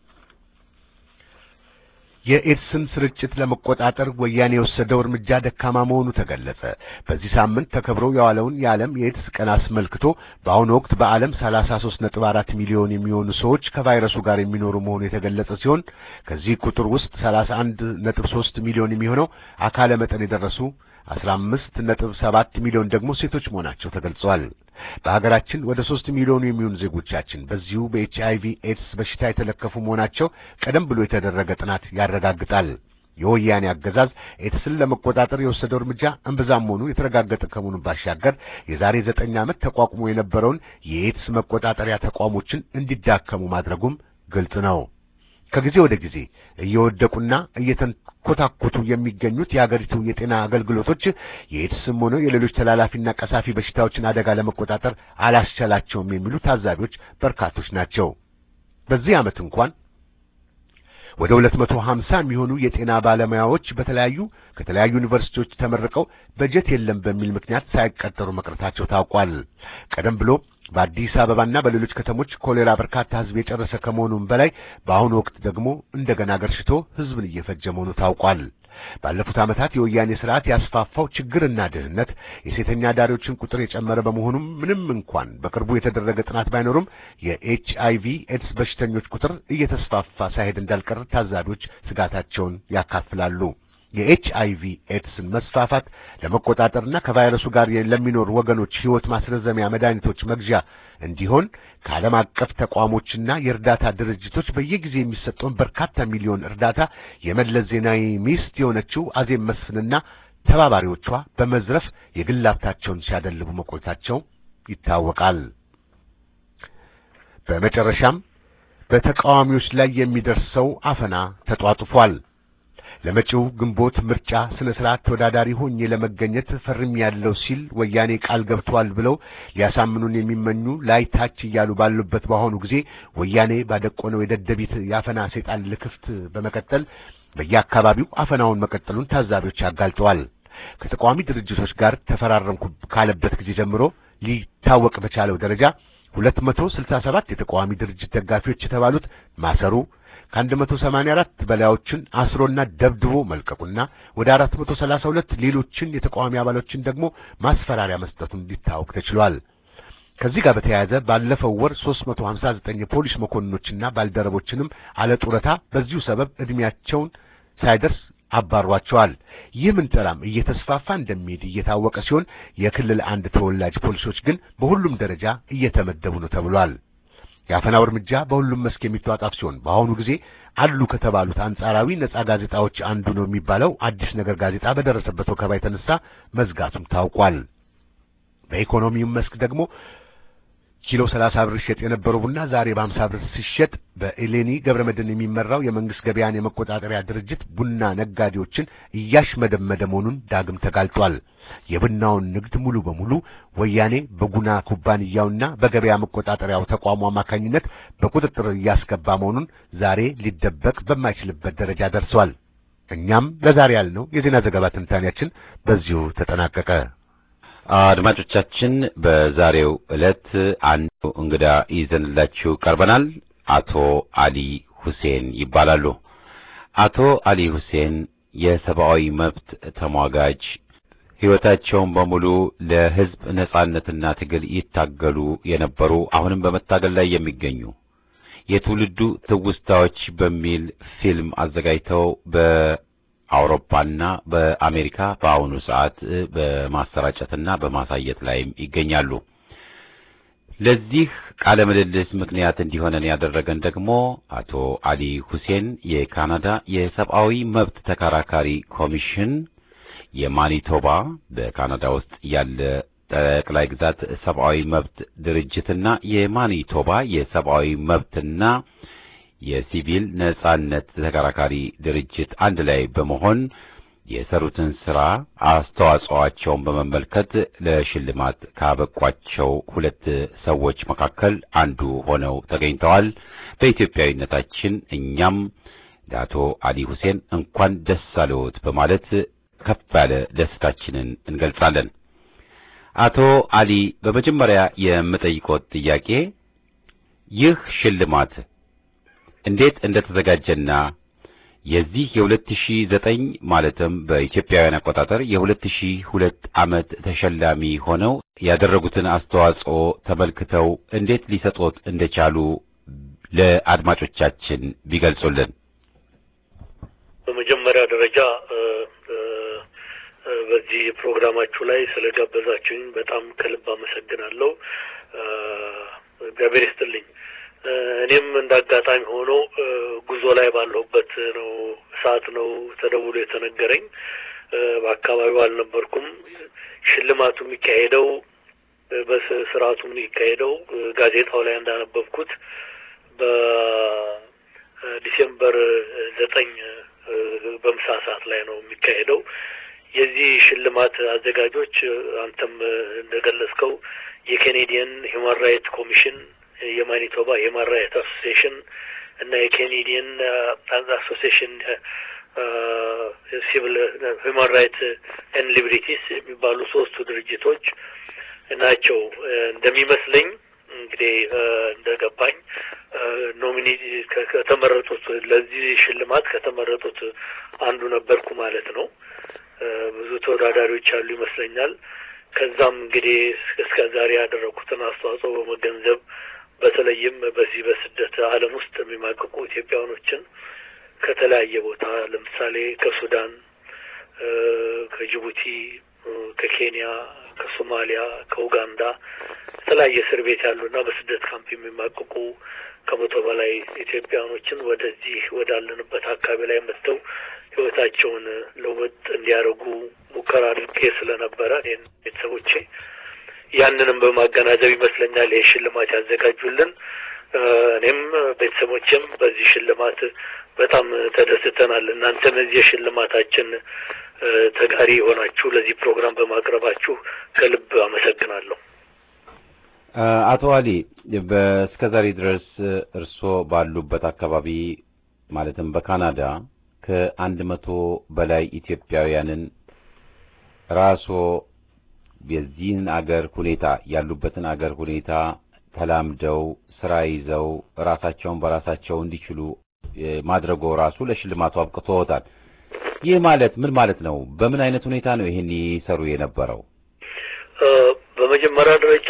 Speaker 2: የኤድስን ስርጭት ለመቆጣጠር ወያኔ የወሰደው እርምጃ ደካማ መሆኑ ተገለጸ። በዚህ ሳምንት ተከብሮ የዋለውን የዓለም የኤድስ ቀን አስመልክቶ በአሁኑ ወቅት በዓለም 33.4 ሚሊዮን የሚሆኑ ሰዎች ከቫይረሱ ጋር የሚኖሩ መሆኑ የተገለጸ ሲሆን ከዚህ ቁጥር ውስጥ 31.3 ሚሊዮን የሚሆነው አካለ መጠን የደረሱ 15.7 ሚሊዮን ደግሞ ሴቶች መሆናቸው ተገልጿል። በሀገራችን ወደ 3 ሚሊዮን የሚሆኑ ዜጎቻችን በዚሁ በኤችአይቪ ኤድስ በሽታ የተለከፉ መሆናቸው ቀደም ብሎ የተደረገ ጥናት ያረጋግጣል። የወያኔ አገዛዝ ኤድስን ለመቆጣጠር የወሰደው እርምጃ እምብዛም መሆኑ የተረጋገጠ ከመሆኑ ባሻገር የዛሬ 9 ዓመት ተቋቁሞ የነበረውን የኤድስ መቆጣጠሪያ ተቋሞችን እንዲዳከሙ ማድረጉም ግልጽ ነው። ከጊዜ ወደ ጊዜ እየወደቁና እየተንኮታኮቱ የሚገኙት የሀገሪቱ የጤና አገልግሎቶች የኤድስም ሆነ የሌሎች ተላላፊና ቀሳፊ በሽታዎችን አደጋ ለመቆጣጠር አላስቻላቸውም የሚሉ ታዛቢዎች በርካቶች ናቸው። በዚህ ዓመት እንኳን ወደ 250 የሚሆኑ የጤና ባለሙያዎች ከተለያዩ ዩኒቨርሲቲዎች ተመርቀው በጀት የለም በሚል ምክንያት ሳይቀጠሩ መቅረታቸው ታውቋል። ቀደም ብሎ በአዲስ አበባና በሌሎች ከተሞች ኮሌራ በርካታ ህዝብ የጨረሰ ከመሆኑም በላይ በአሁኑ ወቅት ደግሞ እንደገና ገርሽቶ ህዝብን እየፈጀ መሆኑ ታውቋል። ባለፉት ዓመታት የወያኔ ስርዓት ያስፋፋው ችግርና ድህነት የሴተኛ ዳሪዎችን ቁጥር የጨመረ በመሆኑም ምንም እንኳን በቅርቡ የተደረገ ጥናት ባይኖርም የኤችአይቪ ኤድስ በሽተኞች ቁጥር እየተስፋፋ ሳይሄድ እንዳልቀረ ታዛቢዎች ስጋታቸውን ያካፍላሉ። የኤችአይቪ ኤድስን መስፋፋት ለመቆጣጠርና ከቫይረሱ ጋር ለሚኖር ወገኖች ህይወት ማስረዘሚያ መድኃኒቶች መግዣ እንዲሆን ከዓለም አቀፍ ተቋሞችና የእርዳታ ድርጅቶች በየጊዜ የሚሰጠውን በርካታ ሚሊዮን እርዳታ የመለስ ዜናዊ ሚስት የሆነችው አዜብ መስፍንና ተባባሪዎቿ በመዝረፍ የግል ሀብታቸውን ሲያደልቡ መቆየታቸው ይታወቃል። በመጨረሻም በተቃዋሚዎች ላይ የሚደርሰው አፈና ተጧጡፏል። ለመጪው ግንቦት ምርጫ ስነ ስርዓት ተወዳዳሪ ሆኜ ለመገኘት ፈርም ያለው ሲል ወያኔ ቃል ገብቷል ብለው ሊያሳምኑን የሚመኙ ላይ ታች እያሉ ባሉበት በአሁኑ ጊዜ ወያኔ ባደቆነው የደደቢት ያፈና ሰይጣን ለክፍት በመቀጠል በየአካባቢው አፈናውን መቀጠሉን ታዛቢዎች አጋልጠዋል። ከተቃዋሚ ድርጅቶች ጋር ተፈራረምኩ ካለበት ጊዜ ጀምሮ ሊታወቅ በቻለው ደረጃ 267 የተቃዋሚ ድርጅት ደጋፊዎች የተባሉት ማሰሩ ከ184 በላዮችን አስሮና ደብድቦ መልቀቁና ወደ 432 ሌሎችን የተቃዋሚ አባሎችን ደግሞ ማስፈራሪያ መስጠቱን ሊታወቅ ተችሏል። ከዚህ ጋር በተያያዘ ባለፈው ወር 359 የፖሊስ መኮንኖችና ባልደረቦችንም አለጡረታ በዚሁ ሰበብ እድሜያቸውን ሳይደርስ አባሯቸዋል። ይህ ምንጠራም እየተስፋፋ እንደሚሄድ እየታወቀ ሲሆን የክልል አንድ ተወላጅ ፖሊሶች ግን በሁሉም ደረጃ እየተመደቡ ነው ተብሏል። የአፈናው እርምጃ በሁሉም መስክ የሚተዋጣፍ ሲሆን በአሁኑ ጊዜ አሉ ከተባሉት አንጻራዊ ነጻ ጋዜጣዎች አንዱ ነው የሚባለው አዲስ ነገር ጋዜጣ በደረሰበት ወከባ የተነሳ መዝጋቱም ታውቋል። በኢኮኖሚው መስክ ደግሞ ኪሎ 30 ብር ሲሸጥ የነበረው ቡና ዛሬ በ50 ብር ሲሸጥ በኤሌኒ ገብረመድህን የሚመራው የመንግስት ገበያን የመቆጣጠሪያ ድርጅት ቡና ነጋዴዎችን እያሽመደመደ መሆኑን ዳግም ተጋልጧል። የቡናውን ንግድ ሙሉ በሙሉ ወያኔ በጉና ኩባንያውና በገበያ መቆጣጠሪያው ተቋሙ አማካኝነት በቁጥጥር እያስገባ መሆኑን ዛሬ ሊደበቅ በማይችልበት ደረጃ ደርሷል። እኛም ለዛሬ ያልነው የዜና ዘገባ ትንታኔያችን በዚሁ ተጠናቀቀ።
Speaker 1: አድማጮቻችን በዛሬው ዕለት አንዱ እንግዳ ይዘንላችሁ ቀርበናል። አቶ አሊ ሁሴን ይባላሉ። አቶ አሊ ሁሴን የሰብአዊ መብት ተሟጋጅ፣ ሕይወታቸውን በሙሉ ለሕዝብ ነጻነትና ትግል ይታገሉ የነበሩ አሁንም በመታገል ላይ የሚገኙ የትውልዱ ትውስታዎች በሚል ፊልም አዘጋጅተው በአውሮፓና በአሜሪካ በአሁኑ ሰዓት በማሰራጨትና በማሳየት ላይ ይገኛሉ። ለዚህ ቃለ ምልልስ ምክንያት እንዲሆነን ያደረገን ደግሞ አቶ አሊ ሁሴን የካናዳ የሰብአዊ መብት ተከራካሪ ኮሚሽን የማኒቶባ በካናዳ ውስጥ ያለ ጠቅላይ ግዛት ሰብአዊ መብት ድርጅትና የማኒቶባ የሰብአዊ መብትና የሲቪል ነጻነት ተከራካሪ ድርጅት አንድ ላይ በመሆን የሰሩትን ሥራ አስተዋጽኦአቸውን በመመልከት ለሽልማት ካበቋቸው ሁለት ሰዎች መካከል አንዱ ሆነው ተገኝተዋል። በኢትዮጵያዊነታችን እኛም ለአቶ አሊ ሁሴን እንኳን ደስ አለዎት በማለት ከፍ ያለ ደስታችንን እንገልጻለን። አቶ አሊ በመጀመሪያ የምጠይቆት ጥያቄ ይህ ሽልማት እንዴት እንደተዘጋጀና የዚህ የ2009 ማለትም በኢትዮጵያውያን አቆጣጠር የ2002 ዓመት ተሸላሚ ሆነው ያደረጉትን አስተዋጽኦ ተመልክተው እንዴት ሊሰጡት እንደቻሉ ለአድማጮቻችን ቢገልጹልን።
Speaker 5: በመጀመሪያ ደረጃ በዚህ ፕሮግራማችሁ ላይ ስለጋበዛችሁኝ በጣም ከልብ አመሰግናለሁ። እግዚአብሔር ይስጥልኝ። እኔም እንዳጋጣሚ ሆኖ ጉዞ ላይ ባለሁበት ነው ሰዓት ነው ተደውሎ የተነገረኝ። በአካባቢው አልነበርኩም። ሽልማቱ የሚካሄደው በስርዓቱ የሚካሄደው ጋዜጣው ላይ እንዳነበብኩት በዲሴምበር 9 በምሳ ሰዓት ላይ ነው የሚካሄደው። የዚህ ሽልማት አዘጋጆች አንተም እንደገለጽከው የካናዲያን ሂውማን ራይት ኮሚሽን፣ የማኒቶባ ሂውማን ራይት አሶሲዬሽን እና የካናዲያን አሶሲዬሽን ሲቪል ሂውማን ራይት ኤንድ ሊበርቲስ የሚባሉ ሶስቱ ድርጅቶች ናቸው። እንደሚመስለኝ እንግዲህ እንደገባኝ ኖሚኒ ከተመረጡት ለዚህ ሽልማት ከተመረጡት አንዱ ነበርኩ ማለት ነው። ብዙ ተወዳዳሪዎች አሉ ይመስለኛል። ከዛም እንግዲህ እስከ ዛሬ ያደረኩትን አስተዋጽኦ በመገንዘብ በተለይም በዚህ በስደት ዓለም ውስጥ የሚማቀቁ ኢትዮጵያውያኖችን ከተለያየ ቦታ ለምሳሌ ከሱዳን፣ ከጅቡቲ፣ ከኬንያ፣ ከሶማሊያ፣ ከኡጋንዳ የተለያየ እስር ቤት ያሉና በስደት ካምፕ የሚማቀቁ ከመቶ በላይ ኢትዮጵያውያኖችን ወደዚህ ወዳለንበት አካባቢ ላይ መጥተው ህይወታቸውን ለውጥ እንዲያደርጉ ሙከራ አድርጌ ስለነበረ እኔን ቤተሰቦቼ ያንንም በማገናዘብ ይመስለኛል የሽልማት ያዘጋጁልን። እኔም ቤተሰቦቼም በዚህ ሽልማት በጣም ተደስተናል። እናንተም እዚህ የሽልማታችን ተጋሪ ሆናችሁ ለዚህ ፕሮግራም በማቅረባችሁ ከልብ አመሰግናለሁ።
Speaker 1: አቶ አሊ በስከዛሬ ድረስ እርስዎ ባሉበት አካባቢ ማለትም በካናዳ ከ100 በላይ ኢትዮጵያውያንን ራስዎ የዚህን አገር ሁኔታ ያሉበትን አገር ሁኔታ ተላምደው ስራ ይዘው ራሳቸውን በራሳቸው እንዲችሉ ማድረጎ ራሱ ለሽልማቱ አብቅቶታል። ይህ ማለት ምን ማለት ነው? በምን አይነት ሁኔታ ነው ይሄን ይሰሩ የነበረው?
Speaker 5: በመጀመሪያ ደረጃ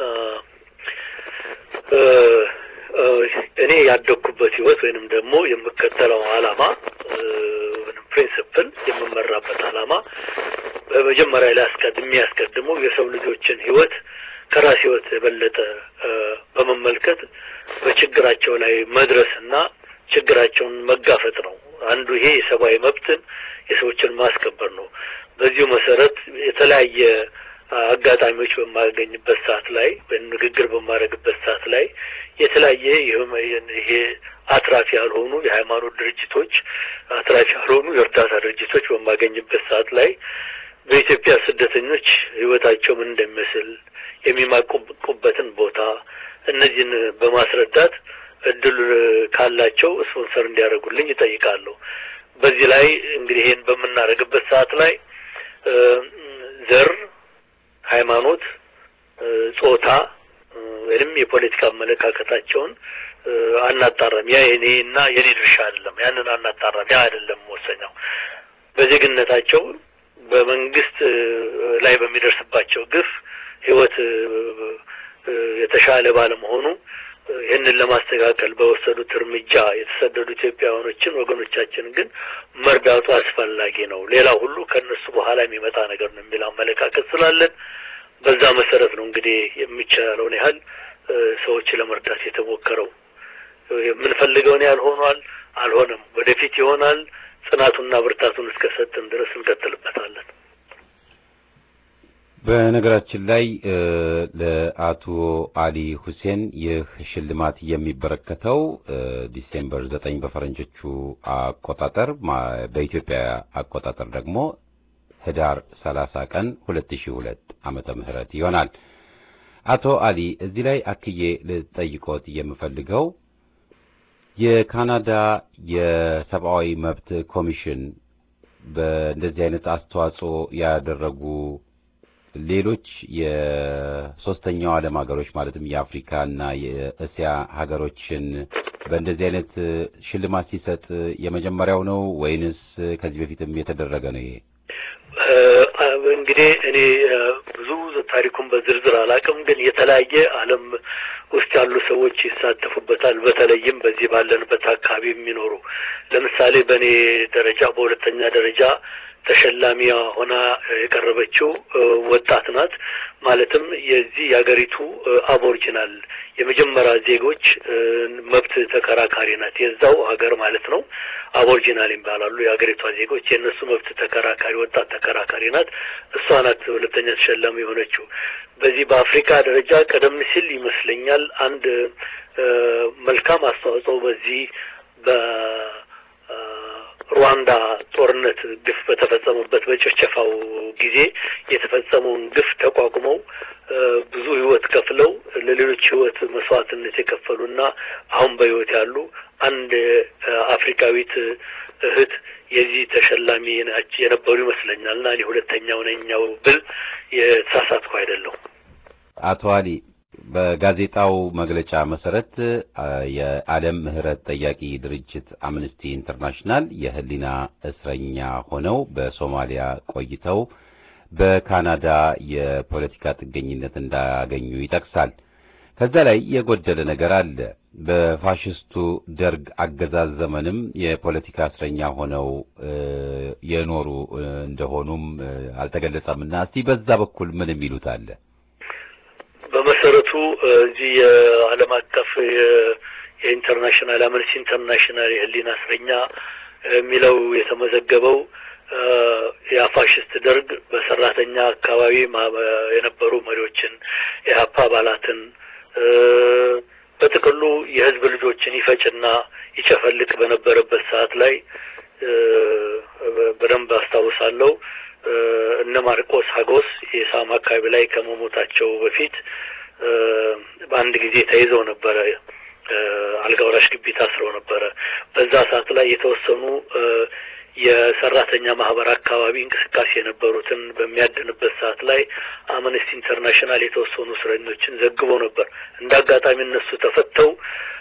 Speaker 5: እኔ ያደኩበት ህይወት ወይንም ደግሞ የምከተለው ዓላማ ወይንም ፕሪንሲፕል የምመራበት ዓላማ በመጀመሪያ ላይ የሚያስቀድመው የሰው ልጆችን ህይወት ከራስ ህይወት የበለጠ በመመልከት በችግራቸው ላይ መድረስና ችግራቸውን መጋፈጥ ነው። አንዱ ይሄ የሰብአዊ መብትን የሰዎችን ማስከበር ነው። በዚሁ መሰረት የተለያየ አጋጣሚዎች በማገኝበት ሰዓት ላይ በንግግር በማረግበት ሰዓት ላይ የተለያየ ይሄ አትራፊ ያልሆኑ የሃይማኖት ድርጅቶች አትራፊ ያልሆኑ የእርዳታ ድርጅቶች በማገኝበት ሰዓት ላይ በኢትዮጵያ ስደተኞች ህይወታቸው ምን እንደሚመስል የሚማቁበትን ቦታ እነዚህን በማስረዳት እድል ካላቸው ስፖንሰር እንዲያደርጉልኝ ይጠይቃለሁ። በዚህ ላይ እንግዲህ ይሄን በመናረግበት ሰዓት ላይ ዘር፣ ሃይማኖት፣ ጾታ ወይም የፖለቲካ አመለካከታቸውን አናጣራም። ያ የኔና የኔ ድርሻ አይደለም። ያንን አናጣራም። ያ አይደለም ወሰኛው። በዜግነታቸው በመንግስት ላይ በሚደርስባቸው ግፍ ህይወት የተሻለ ባለመሆኑ ይህንን ለማስተካከል በወሰዱት እርምጃ የተሰደዱ ኢትዮጵያውያኖችን ወገኖቻችን ግን መርዳቱ አስፈላጊ ነው። ሌላ ሁሉ ከነሱ በኋላ የሚመጣ ነገር ነው የሚል አመለካከት ስላለን በዛ መሰረት ነው እንግዲህ የሚቻለውን ያህል ሰዎች ለመርዳት የተሞከረው። የምንፈልገውን ያህል ሆኗል አልሆነም፣ ወደፊት ይሆናል። ጽናቱና ብርታቱን እስከሰጠን ድረስ እንቀጥልበታለን።
Speaker 1: በነገራችን ላይ ለአቶ አሊ ሁሴን ይህ ሽልማት የሚበረከተው ዲሴምበር 9 በፈረንጆቹ አቆጣጠር በኢትዮጵያ አቆጣጠር ደግሞ ህዳር 30 ቀን 2002 ዓመተ ምህረት ይሆናል። አቶ አሊ እዚህ ላይ አክዬ ልጠይቆት የምፈልገው የካናዳ የሰብአዊ መብት ኮሚሽን በእንደዚህ አይነት አስተዋጽኦ ያደረጉ ሌሎች የሶስተኛው ዓለም ሀገሮች ማለትም የአፍሪካና የእስያ ሀገሮችን በእንደዚህ አይነት ሽልማት ሲሰጥ የመጀመሪያው ነው ወይንስ ከዚህ በፊትም የተደረገ ነው? ይሄ
Speaker 5: እንግዲህ እኔ ብዙ ታሪኩን በዝርዝር አላውቅም፣ ግን የተለያየ ዓለም ውስጥ ያሉ ሰዎች ይሳተፉበታል። በተለይም በዚህ ባለንበት አካባቢ የሚኖሩ ለምሳሌ በእኔ ደረጃ በሁለተኛ ደረጃ ተሸላሚያ ሆና የቀረበችው ወጣት ናት። ማለትም የዚህ የሀገሪቱ አቦሪጂናል የመጀመሪያ ዜጎች መብት ተከራካሪ ናት። የዛው ሀገር ማለት ነው። አቦሪጂናል ይባላሉ የሀገሪቷ ዜጎች። የነሱ መብት ተከራካሪ ወጣት ተከራካሪ ናት። እሷ ናት ሁለተኛ ተሸላሚ የሆነችው። በዚህ በአፍሪካ ደረጃ ቀደም ሲል ይመስለኛል አንድ መልካም አስተዋጽኦ በዚህ ሩዋንዳ ጦርነት ግፍ በተፈጸመበት በጭፍጨፋው ጊዜ የተፈጸመውን ግፍ ተቋቁመው ብዙ ህይወት ከፍለው ለሌሎች ህይወት መስዋዕትነት የከፈሉና አሁን በህይወት ያሉ አንድ አፍሪካዊት እህት የዚህ ተሸላሚ የነበሩ ይመስለኛልና እኔ ሁለተኛው ነኛው ብል የተሳሳትኩ አይደለም። አቶ
Speaker 1: አሊ በጋዜጣው መግለጫ መሰረት የዓለም ምህረት ጠያቂ ድርጅት አምነስቲ ኢንተርናሽናል የህሊና እስረኛ ሆነው በሶማሊያ ቆይተው በካናዳ የፖለቲካ ጥገኝነት እንዳገኙ ይጠቅሳል። ከዛ ላይ የጎደለ ነገር አለ። በፋሽስቱ ደርግ አገዛዝ ዘመንም የፖለቲካ እስረኛ ሆነው የኖሩ እንደሆኑም አልተገለጸምና እስቲ በዛ በኩል ምን የሚሉት አለ?
Speaker 5: በመሰረቱ እዚህ የዓለም አቀፍ የኢንተርናሽናል አምነስቲ ኢንተርናሽናል የህሊና እስረኛ የሚለው የተመዘገበው የፋሽስት ደርግ በሰራተኛ አካባቢ የነበሩ መሪዎችን የሀፓ አባላትን በጥቅሉ የህዝብ ልጆችን ይፈጭና ይጨፈልቅ በነበረበት ሰዓት ላይ በደንብ አስታውሳለሁ። እነ ማርቆስ ሀጎስ የሳማ አካባቢ ላይ ከመሞታቸው በፊት በአንድ ጊዜ ተይዘው ነበረ። አልጋ ወራሽ ግቢ ታስረው ነበረ። በዛ ሰዓት ላይ የተወሰኑ የሰራተኛ ማህበር አካባቢ እንቅስቃሴ የነበሩትን በሚያድንበት ሰዓት ላይ አምነስቲ ኢንተርናሽናል የተወሰኑ እስረኞችን ዘግቦ ነበር። እንዳጋጣሚ እነሱ ተፈተው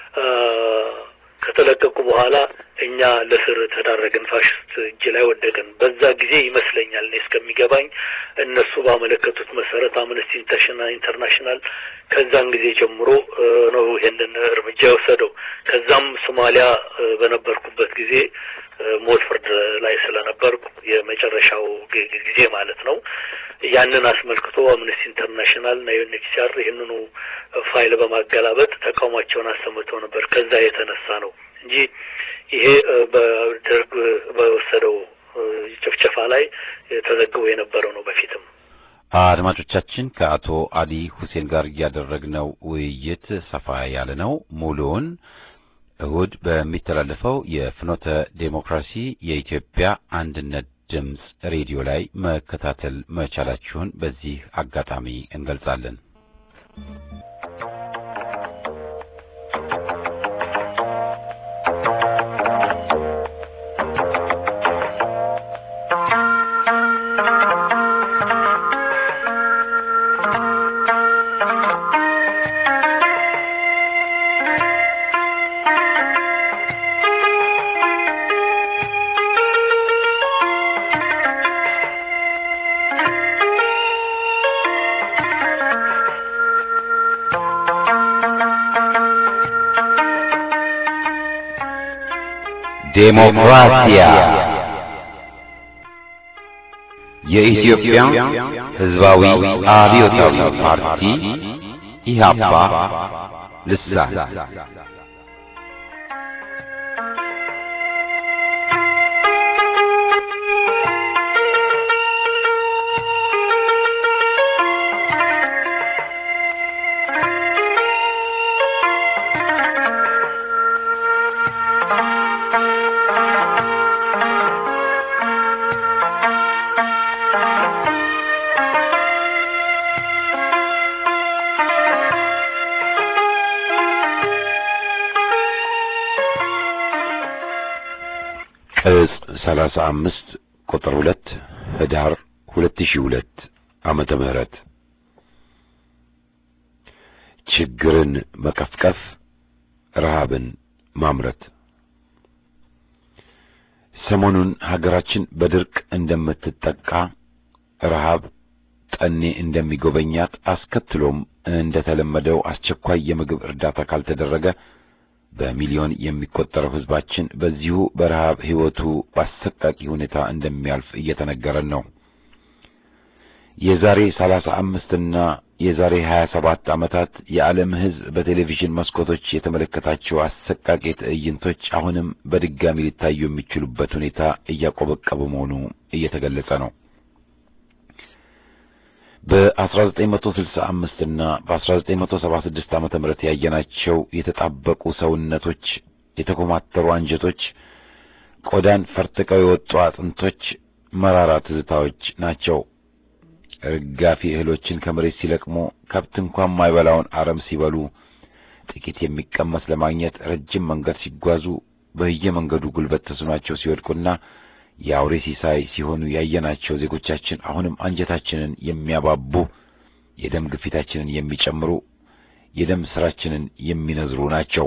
Speaker 5: ከተለቀቁ በኋላ እኛ ለስር ተዳረግን፣ ፋሽስት እጅ ላይ ወደቅን። በዛ ጊዜ ይመስለኛል እኔ እስከሚገባኝ እነሱ ባመለከቱት መሰረት አምነስቲ ኢንተርናሽናል ከዛን ጊዜ ጀምሮ ነው ይሄንን እርምጃ የወሰደው። ከዛም ሶማሊያ በነበርኩበት ጊዜ ሞት ፍርድ ላይ ስለነበርኩ የመጨረሻው ጊዜ ማለት ነው ያንን አስመልክቶ አምነስቲ ኢንተርናሽናል እና ዩኤንኤችሲአር ይህንኑ ፋይል በማገላበጥ ተቃውሟቸውን አሰምተው ነበር። ከዛ የተነሳ ነው እንጂ ይሄ በደርግ በወሰደው ጭፍጨፋ ላይ ተዘግቦ የነበረው ነው በፊትም።
Speaker 1: አድማጮቻችን ከአቶ አሊ ሁሴን ጋር ያደረግነው ውይይት ሰፋ ያለ ነው። ሙሉውን እሁድ በሚተላለፈው የፍኖተ ዴሞክራሲ የኢትዮጵያ አንድነት ድምጽ ሬዲዮ ላይ መከታተል መቻላችሁን በዚህ አጋጣሚ እንገልጻለን። ዴሞክራሲያ የኢትዮጵያ ሕዝባዊ አብዮታዊ ፓርቲ ኢህአፓ ልሳን ቅጽ 35 ቁጥር 2 ህዳር 2002 ዓመተ ምህረት ችግርን መቀፍቀፍ ረሃብን ማምረት። ሰሞኑን ሀገራችን በድርቅ እንደምትጠቃ ረሃብ ጠኔ እንደሚጎበኛት አስከትሎም እንደተለመደው አስቸኳይ የምግብ እርዳታ ካልተደረገ በሚሊዮን የሚቆጠረው ህዝባችን በዚሁ በረሃብ ህይወቱ በአሰቃቂ ሁኔታ እንደሚያልፍ እየተነገረን ነው። የዛሬ 35 እና የዛሬ 27 ዓመታት የዓለም ህዝብ በቴሌቪዥን መስኮቶች የተመለከታቸው አሰቃቂ ትዕይንቶች አሁንም በድጋሚ ሊታዩ የሚችሉበት ሁኔታ እያቆበቀበ መሆኑ እየተገለጸ ነው። በ1965 እና በ1976 ዓመተ ምህረት ያየናቸው የተጣበቁ ሰውነቶች፣ የተኮማተሩ አንጀቶች፣ ቆዳን ፈርጥቀው የወጡ አጥንቶች መራራ ትዝታዎች ናቸው። ርጋፊ እህሎችን ከመሬት ሲለቅሙ፣ ከብት እንኳን ማይበላውን አረም ሲበሉ፣ ጥቂት የሚቀመስ ለማግኘት ረጅም መንገድ ሲጓዙ፣ በየመንገዱ ጉልበት ተስኗቸው ሲወድቁና የአውሬ ሲሳይ ሲሆኑ ያየናቸው ዜጎቻችን አሁንም አንጀታችንን የሚያባቡ፣ የደም ግፊታችንን የሚጨምሩ፣ የደም ስራችንን የሚነዝሩ ናቸው።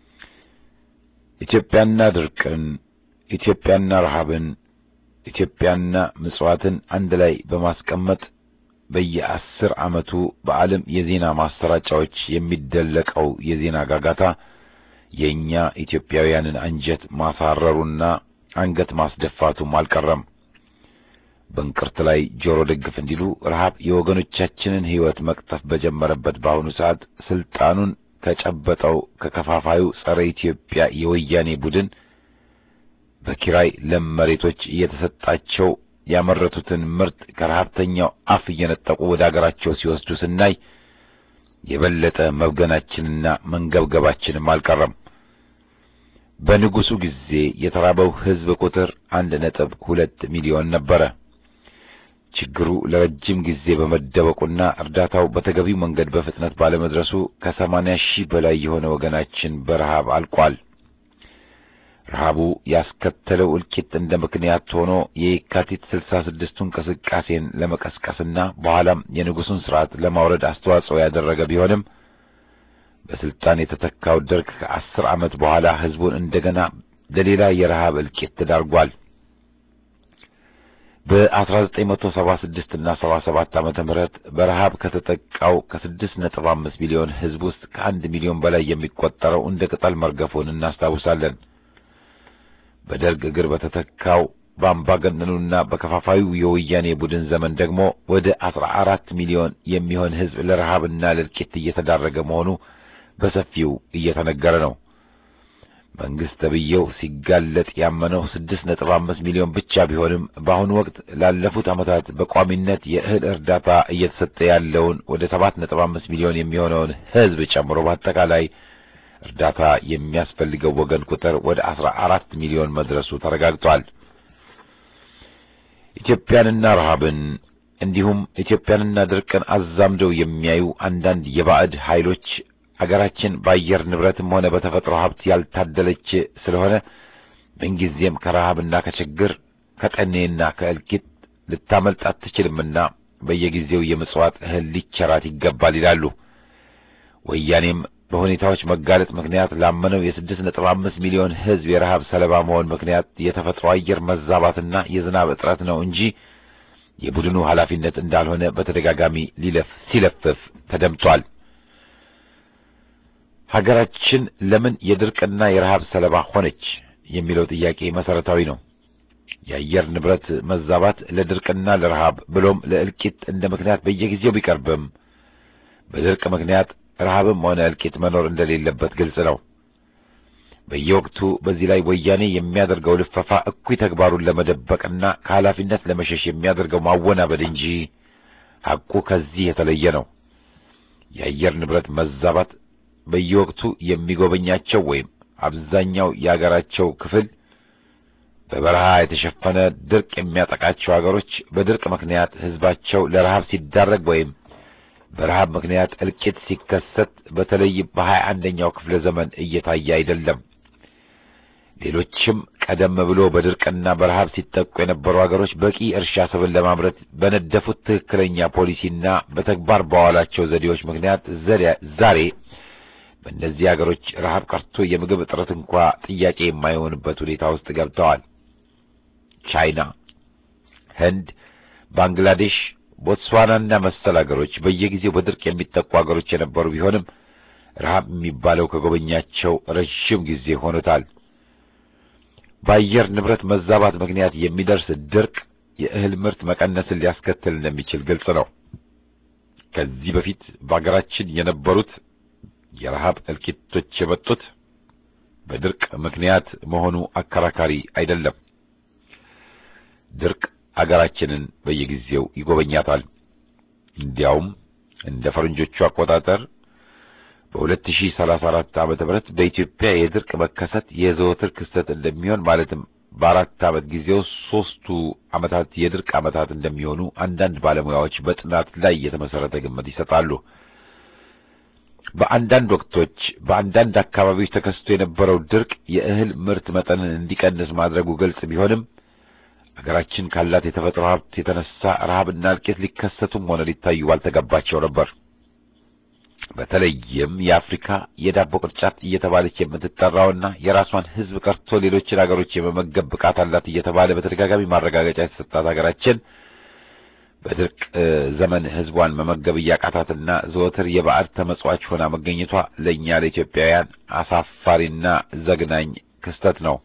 Speaker 1: ኢትዮጵያና ድርቅን፣ ኢትዮጵያና ረሃብን፣ ኢትዮጵያና ምጽዋትን አንድ ላይ በማስቀመጥ በየ10 ዓመቱ በዓለም የዜና ማሰራጫዎች የሚደለቀው የዜና ጋጋታ የኛ ኢትዮጵያውያንን አንጀት ማሳረሩና አንገት ማስደፋቱም አልቀረም። በእንቅርት ላይ ጆሮ ደግፍ እንዲሉ ረሃብ የወገኖቻችንን ሕይወት መቅጠፍ በጀመረበት በአሁኑ ሰዓት ስልጣኑን ከጨበጠው ከከፋፋዩ ጸረ ኢትዮጵያ የወያኔ ቡድን በኪራይ ለም መሬቶች እየተሰጣቸው ያመረቱትን ምርት ከረሃብተኛው አፍ እየነጠቁ ወደ አገራቸው ሲወስዱ ስናይ የበለጠ መብገናችንና መንገብገባችንም አልቀረም። በንጉሱ ጊዜ የተራበው ሕዝብ ቁጥር 1.2 ሚሊዮን ነበረ። ችግሩ ለረጅም ጊዜ በመደበቁና እርዳታው በተገቢው መንገድ በፍጥነት ባለመድረሱ ከ80 ሺህ በላይ የሆነ ወገናችን በረሃብ አልቋል። ረሃቡ ያስከተለው እልቂት እንደ ምክንያት ሆኖ የካቲት 66ቱን እንቅስቃሴን ለመቀስቀስና በኋላም የንጉሱን ስርዓት ለማውረድ አስተዋጽኦ ያደረገ ቢሆንም በስልጣን የተተካው ደርግ ከ10 ዓመት በኋላ ህዝቡን እንደገና ለሌላ የረሃብ እልቂት ተዳርጓል። በ1976 እና 77 ዓመተ ምህረት በረሃብ ከተጠቃው ከ6.5 ሚሊዮን ህዝብ ውስጥ ከ1 ሚሊዮን በላይ የሚቆጠረው እንደ ቅጠል መርገፉን እናስታውሳለን። በደርግ እግር በተተካው በአምባገነኑና በከፋፋዩ የወያኔ ቡድን ዘመን ደግሞ ወደ 14 ሚሊዮን የሚሆን ሕዝብ ለረሃብና ለእልቂት እየተዳረገ መሆኑ በሰፊው እየተነገረ ነው። መንግስት ተብዬው ሲጋለጥ ያመነው 6.5 ሚሊዮን ብቻ ቢሆንም በአሁኑ ወቅት ላለፉት ዓመታት በቋሚነት የእህል እርዳታ እየተሰጠ ያለውን ወደ 7.5 ሚሊዮን የሚሆነውን ሕዝብ ጨምሮ በአጠቃላይ እርዳታ የሚያስፈልገው ወገን ቁጥር ወደ 14 ሚሊዮን መድረሱ ተረጋግጧል። ኢትዮጵያንና ረሃብን እንዲሁም ኢትዮጵያንና ድርቅን አዛምደው የሚያዩ አንዳንድ የባዕድ ኃይሎች አገራችን በአየር ንብረትም ሆነ በተፈጥሮ ሀብት ያልታደለች ስለሆነ ምንጊዜም ከረሃብና ከችግር ከጠኔና ከእልቂት ልታመልጥ አትችልምና በየጊዜው የምጽዋት እህል ሊቸራት ይገባል ይላሉ። ወያኔም በሁኔታዎች መጋለጥ ምክንያት ላመነው የ6.5 ሚሊዮን ሕዝብ የረሃብ ሰለባ መሆን ምክንያት የተፈጥሮ አየር መዛባትና የዝናብ እጥረት ነው እንጂ የቡድኑ ኃላፊነት እንዳልሆነ በተደጋጋሚ ሲለፍፍ ተደምጧል። ሀገራችን ለምን የድርቅና የረሃብ ሰለባ ሆነች የሚለው ጥያቄ መሰረታዊ ነው። የአየር ንብረት መዛባት ለድርቅና ለረሃብ ብሎም ለእልቂት እንደ ምክንያት በየጊዜው ቢቀርብም በድርቅ ምክንያት ረሃብም ሆነ እልቂት መኖር እንደሌለበት ግልጽ ነው። በየወቅቱ በዚህ ላይ ወያኔ የሚያደርገው ልፈፋ እኩይ ተግባሩን ለመደበቅና ከኃላፊነት ለመሸሽ የሚያደርገው ማወናበድ እንጂ ሐቁ ከዚህ የተለየ ነው። የአየር ንብረት መዛባት በየወቅቱ የሚጎበኛቸው ወይም አብዛኛው የአገራቸው ክፍል በበረሃ የተሸፈነ ድርቅ የሚያጠቃቸው አገሮች በድርቅ ምክንያት ሕዝባቸው ለረሃብ ሲዳረግ ወይም በረሃብ ምክንያት እልቂት ሲከሰት በተለይ በ21ኛው ክፍለ ዘመን እየታየ አይደለም። ሌሎችም ቀደም ብሎ በድርቅና በረሃብ ሲጠቁ የነበሩ አገሮች በቂ እርሻ ሰብል ለማምረት በነደፉት ትክክለኛ ፖሊሲና በተግባር ባዋላቸው ዘዴዎች ምክንያት ዛሬ በእነዚህ አገሮች ረሃብ ቀርቶ የምግብ እጥረት እንኳ ጥያቄ የማይሆንበት ሁኔታ ውስጥ ገብተዋል። ቻይና፣ ህንድ፣ ባንግላዴሽ፣ ቦትስዋናና መሰል አገሮች በየጊዜው በድርቅ የሚጠቁ አገሮች የነበሩ ቢሆንም ረሃብ የሚባለው ከጎበኛቸው ረጅም ጊዜ ሆኖታል። በአየር ንብረት መዛባት ምክንያት የሚደርስ ድርቅ የእህል ምርት መቀነስን ሊያስከትል እንደሚችል ግልጽ ነው። ከዚህ በፊት በአገራችን የነበሩት የረሃብ እልቂቶች የመጡት በድርቅ ምክንያት መሆኑ አከራካሪ አይደለም። ድርቅ አገራችንን በየጊዜው ይጎበኛታል። እንዲያውም እንደ ፈረንጆቹ አቆጣጠር በ2034 ዓመተ ምህረት በኢትዮጵያ የድርቅ መከሰት የዘወትር ክስተት እንደሚሆን ማለትም በአራት ዓመት ጊዜ ውስጥ 3ቱ ዓመታት የድርቅ ዓመታት እንደሚሆኑ አንዳንድ ባለሙያዎች በጥናት ላይ የተመሰረተ ግምት ይሰጣሉ። በአንዳንድ ወቅቶች በአንዳንድ አካባቢዎች ተከስቶ የነበረው ድርቅ የእህል ምርት መጠንን እንዲቀንስ ማድረጉ ግልጽ ቢሆንም አገራችን ካላት የተፈጥሮ ሀብት የተነሳ ረሃብና እልቂት ሊከሰቱም ሆነ ሊታዩ ባልተገባቸው ነበር። በተለይም የአፍሪካ የዳቦ ቅርጫት እየተባለች የምትጠራውና የራሷን ሕዝብ ቀርቶ ሌሎችን አገሮች የመመገብ ብቃት አላት እየተባለ በተደጋጋሚ ማረጋገጫ የተሰጣት አገራችን በድርቅ ዘመን ሕዝቧን መመገብ እያቃታትና ዘወትር የባዕድ ተመጽዋች ሆና መገኘቷ ለእኛ ለኢትዮጵያውያን አሳፋሪና ዘግናኝ ክስተት ነው።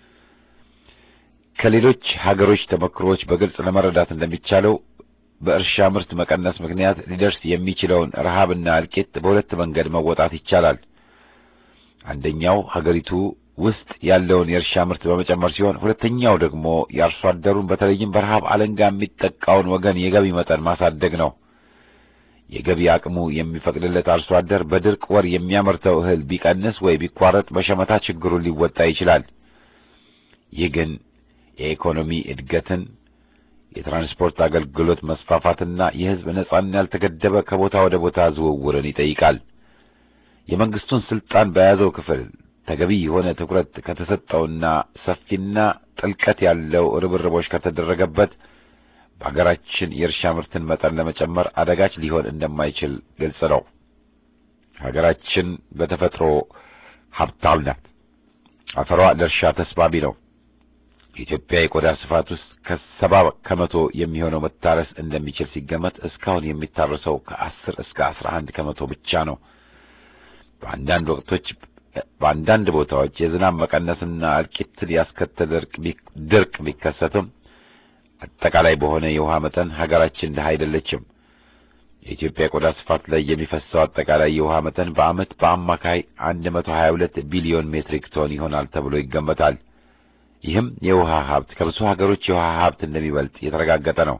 Speaker 1: ከሌሎች ሀገሮች ተመክሮች በግልጽ ለመረዳት እንደሚቻለው በእርሻ ምርት መቀነስ ምክንያት ሊደርስ የሚችለውን ረሃብና እልቂት በሁለት መንገድ መወጣት ይቻላል። አንደኛው ሀገሪቱ ውስጥ ያለውን የእርሻ ምርት በመጨመር ሲሆን፣ ሁለተኛው ደግሞ የአርሶ አደሩን በተለይም በረሃብ አለንጋ የሚጠቃውን ወገን የገቢ መጠን ማሳደግ ነው። የገቢ አቅሙ የሚፈቅድለት አርሶ አደር በድርቅ ወር የሚያመርተው እህል ቢቀንስ ወይ ቢቋረጥ በሸመታ ችግሩን ሊወጣ ይችላል። ይህ ግን የኢኮኖሚ እድገትን፣ የትራንስፖርት አገልግሎት መስፋፋትና የሕዝብ ነጻና ያልተገደበ ከቦታ ወደ ቦታ ዝውውርን ይጠይቃል። የመንግስቱን ስልጣን በያዘው ክፍል ተገቢ የሆነ ትኩረት ከተሰጠውና ሰፊና ጥልቀት ያለው ርብርቦች ከተደረገበት በሀገራችን የእርሻ ምርትን መጠን ለመጨመር አዳጋች ሊሆን እንደማይችል ግልጽ ነው። ሀገራችን በተፈጥሮ ሀብታም ናት። አፈሯ ለእርሻ ተስማሚ ነው። የኢትዮጵያ የቆዳ ስፋት ውስጥ ከ70 ከመቶ የሚሆነው መታረስ እንደሚችል ሲገመት እስካሁን የሚታረሰው ከ10 እስከ 11 ከመቶ ብቻ ነው። በአንዳንድ ወቅቶች በአንዳንድ ቦታዎች የዝናብ መቀነስና እልቂት ሊያስከትል ድርቅ ቢከሰትም አጠቃላይ በሆነ የውሃ መጠን ሀገራችን ድሃ አይደለችም። የኢትዮጵያ ቆዳ ስፋት ላይ የሚፈሰው አጠቃላይ የውሃ መጠን በዓመት በአማካይ 122 ቢሊዮን ሜትሪክ ቶን ይሆናል ተብሎ ይገመታል። ይህም የውሃ ሀብት ከብዙ ሀገሮች የውሃ ሀብት እንደሚበልጥ የተረጋገጠ ነው።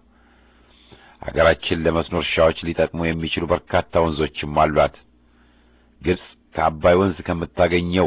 Speaker 1: ሀገራችን ለመስኖ እርሻዎች ሊጠቅሙ የሚችሉ በርካታ ወንዞችም አሏት። ግብጽ ከአባይ ወንዝ ከምታገኘው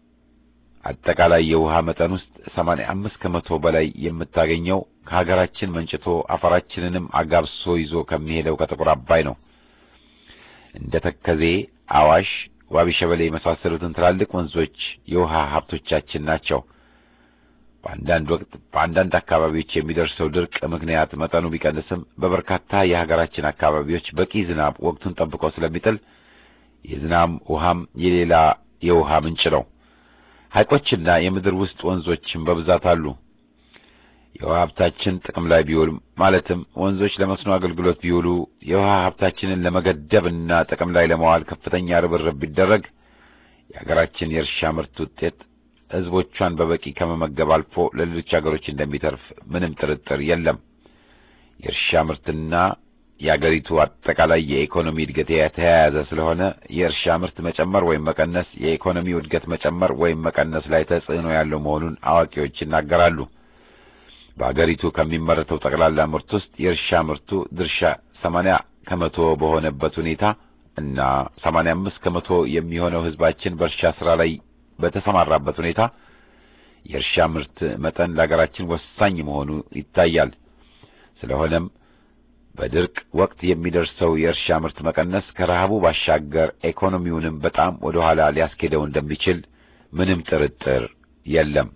Speaker 1: አጠቃላይ የውሃ መጠን ውስጥ 85 ከመቶ በላይ የምታገኘው ከሀገራችን መንጭቶ አፈራችንንም አጋብሶ ይዞ ከሚሄደው ከጥቁር አባይ ነው። እንደ ተከዜ፣ አዋሽ፣ ዋቢ ሸበሌ የመሳሰሉትን ትላልቅ ወንዞች የውሃ ሀብቶቻችን ናቸው። በአንዳንድ ወቅት በአንዳንድ አካባቢዎች የሚደርሰው ድርቅ ምክንያት መጠኑ ቢቀንስም በበርካታ የሀገራችን አካባቢዎች በቂ ዝናብ ወቅቱን ጠብቆ ስለሚጥል የዝናብ ውሃም የሌላ የውሃ ምንጭ ነው። ሐይቆችና የምድር ውስጥ ወንዞችም በብዛት አሉ። የውሃ ሀብታችን ጥቅም ላይ ቢውል ማለትም ወንዞች ለመስኖ አገልግሎት ቢውሉ የውሃ ሀብታችንን ለመገደብና ጥቅም ላይ ለማዋል ከፍተኛ ርብርብ ቢደረግ የሀገራችን የእርሻ ምርት ውጤት ሕዝቦቿን በበቂ ከመመገብ አልፎ ለሌሎች ሀገሮች እንደሚተርፍ ምንም ጥርጥር የለም። የእርሻ ምርትና የአገሪቱ አጠቃላይ የኢኮኖሚ እድገት የተያያዘ ስለሆነ የእርሻ ምርት መጨመር ወይም መቀነስ የኢኮኖሚው እድገት መጨመር ወይም መቀነስ ላይ ተጽዕኖ ያለው መሆኑን አዋቂዎች ይናገራሉ። በአገሪቱ ከሚመረተው ጠቅላላ ምርት ውስጥ የእርሻ ምርቱ ድርሻ 80 ከመቶ በሆነበት ሁኔታ እና 85 ከመቶ የሚሆነው ሕዝባችን በእርሻ ስራ ላይ በተሰማራበት ሁኔታ የእርሻ ምርት መጠን ለሀገራችን ወሳኝ መሆኑ ይታያል። ስለሆነም በድርቅ ወቅት የሚደርሰው የእርሻ ምርት መቀነስ ከረሃቡ ባሻገር ኢኮኖሚውንም በጣም ወደ ኋላ ሊያስኬደው እንደሚችል ምንም ጥርጥር የለም።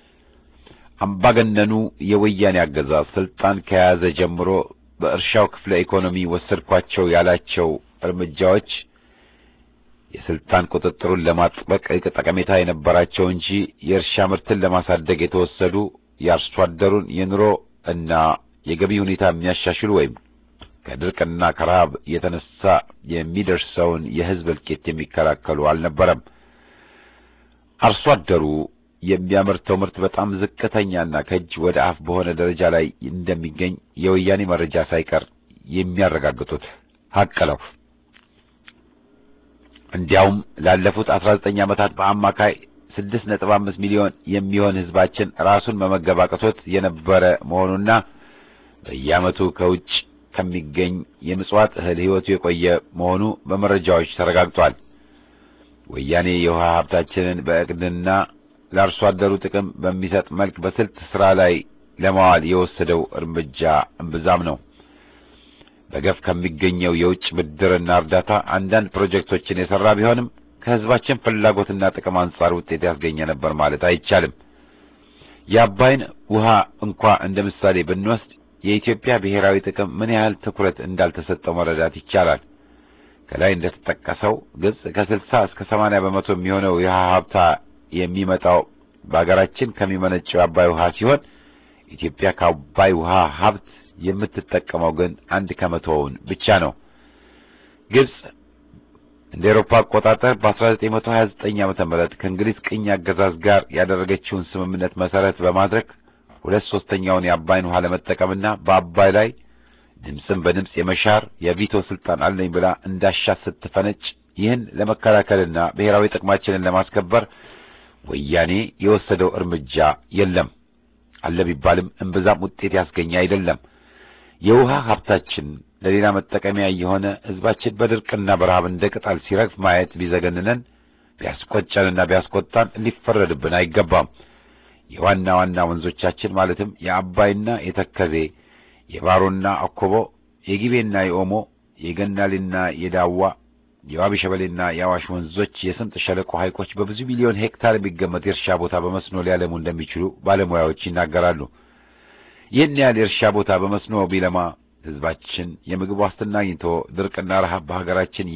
Speaker 1: አምባገነኑ የወያኔ አገዛዝ ስልጣን ከያዘ ጀምሮ በእርሻው ክፍለ ኢኮኖሚ ወሰድኳቸው ያላቸው እርምጃዎች የስልጣን ቁጥጥሩን ለማጥበቅ ጠቀሜታ የነበራቸው እንጂ የእርሻ ምርትን ለማሳደግ የተወሰዱ የአርሶ አደሩን የኑሮ እና የገቢ ሁኔታ የሚያሻሽሉ ወይም ከድርቅና ከረሃብ የተነሳ የሚደርሰውን የሕዝብ እልቂት የሚከላከሉ አልነበረም። አርሶ አደሩ የሚያመርተው ምርት በጣም ዝቅተኛና ከእጅ ወደ አፍ በሆነ ደረጃ ላይ እንደሚገኝ የወያኔ መረጃ ሳይቀር የሚያረጋግጡት ሀቅ ነው። እንዲያውም ላለፉት 19 ዓመታት በአማካይ 6.5 ሚሊዮን የሚሆን ሕዝባችን ራሱን መመገብ አቅቶት የነበረ መሆኑና በየዓመቱ ከውጭ ከሚገኝ የምጽዋት እህል ሕይወቱ የቆየ መሆኑ በመረጃዎች ተረጋግጧል። ወያኔ የውሃ ሀብታችንን በእቅድና ለአርሶ አደሩ ጥቅም በሚሰጥ መልክ በስልት ስራ ላይ ለማዋል የወሰደው እርምጃ እምብዛም ነው። በገፍ ከሚገኘው የውጭ ብድርና እርዳታ አንዳንድ ፕሮጀክቶችን የሰራ ቢሆንም ከሕዝባችን ፍላጎትና ጥቅም አንጻር ውጤት ያስገኘ ነበር ማለት አይቻልም። የአባይን ውሃ እንኳ እንደ ምሳሌ ብንወስድ የኢትዮጵያ ብሔራዊ ጥቅም ምን ያህል ትኩረት እንዳልተሰጠው መረዳት ይቻላል። ከላይ እንደተጠቀሰው ግብጽ ከ60 እስከ 80 በመቶ የሚሆነው የውሃ ሀብታ የሚመጣው በአገራችን ከሚመነጨው የአባይ ውሃ ሲሆን ኢትዮጵያ ከአባይ ውሃ ሀብት የምትጠቀመው ግን 1 ከመቶውን ብቻ ነው። ግብጽ እንደ አውሮፓ አቆጣጠር በ1929 ዓመተ ምህረት ከእንግሊዝ ቅኝ አገዛዝ ጋር ያደረገችውን ስምምነት መሰረት በማድረግ 2/3 የአባይን ውሃ ለመጠቀምና በአባይ ላይ ድምጽን በድምጽ የመሻር የቪቶ ስልጣን አለኝ ብላ እንዳሻት ስትፈነጭ ይህን ለመከላከልና ብሔራዊ ጥቅማችንን ለማስከበር ወያኔ የወሰደው እርምጃ የለም። አለ ቢባልም እምብዛም ውጤት ያስገኘ አይደለም። የውሃ ሀብታችን ለሌላ መጠቀሚያ የሆነ ሕዝባችን በድርቅና በረሃብ እንደ ቅጠል ሲረግፍ ማየት ቢዘገንነን ቢያስቆጨንና ቢያስቆጣን ሊፈረድብን አይገባም። የዋና ዋና ወንዞቻችን ማለትም የአባይና የተከዜ፣ የባሮና አኮቦ፣ የጊቤና የኦሞ፣ የገናሌና የዳዋ፣ የዋቢ ሸበሌና የአዋሽ ወንዞች፣ የስምጥ ሸለቆ ሐይቆች በብዙ ሚሊዮን ሄክታር የሚገመት የእርሻ ቦታ በመስኖ ሊያለሙ እንደሚችሉ ባለሙያዎች ይናገራሉ። ይህን ያህል የእርሻ ቦታ በመስኖ ቢለማ ሕዝባችን የምግብ ዋስትና አግኝቶ ድርቅና ረሃብ በሀገራችን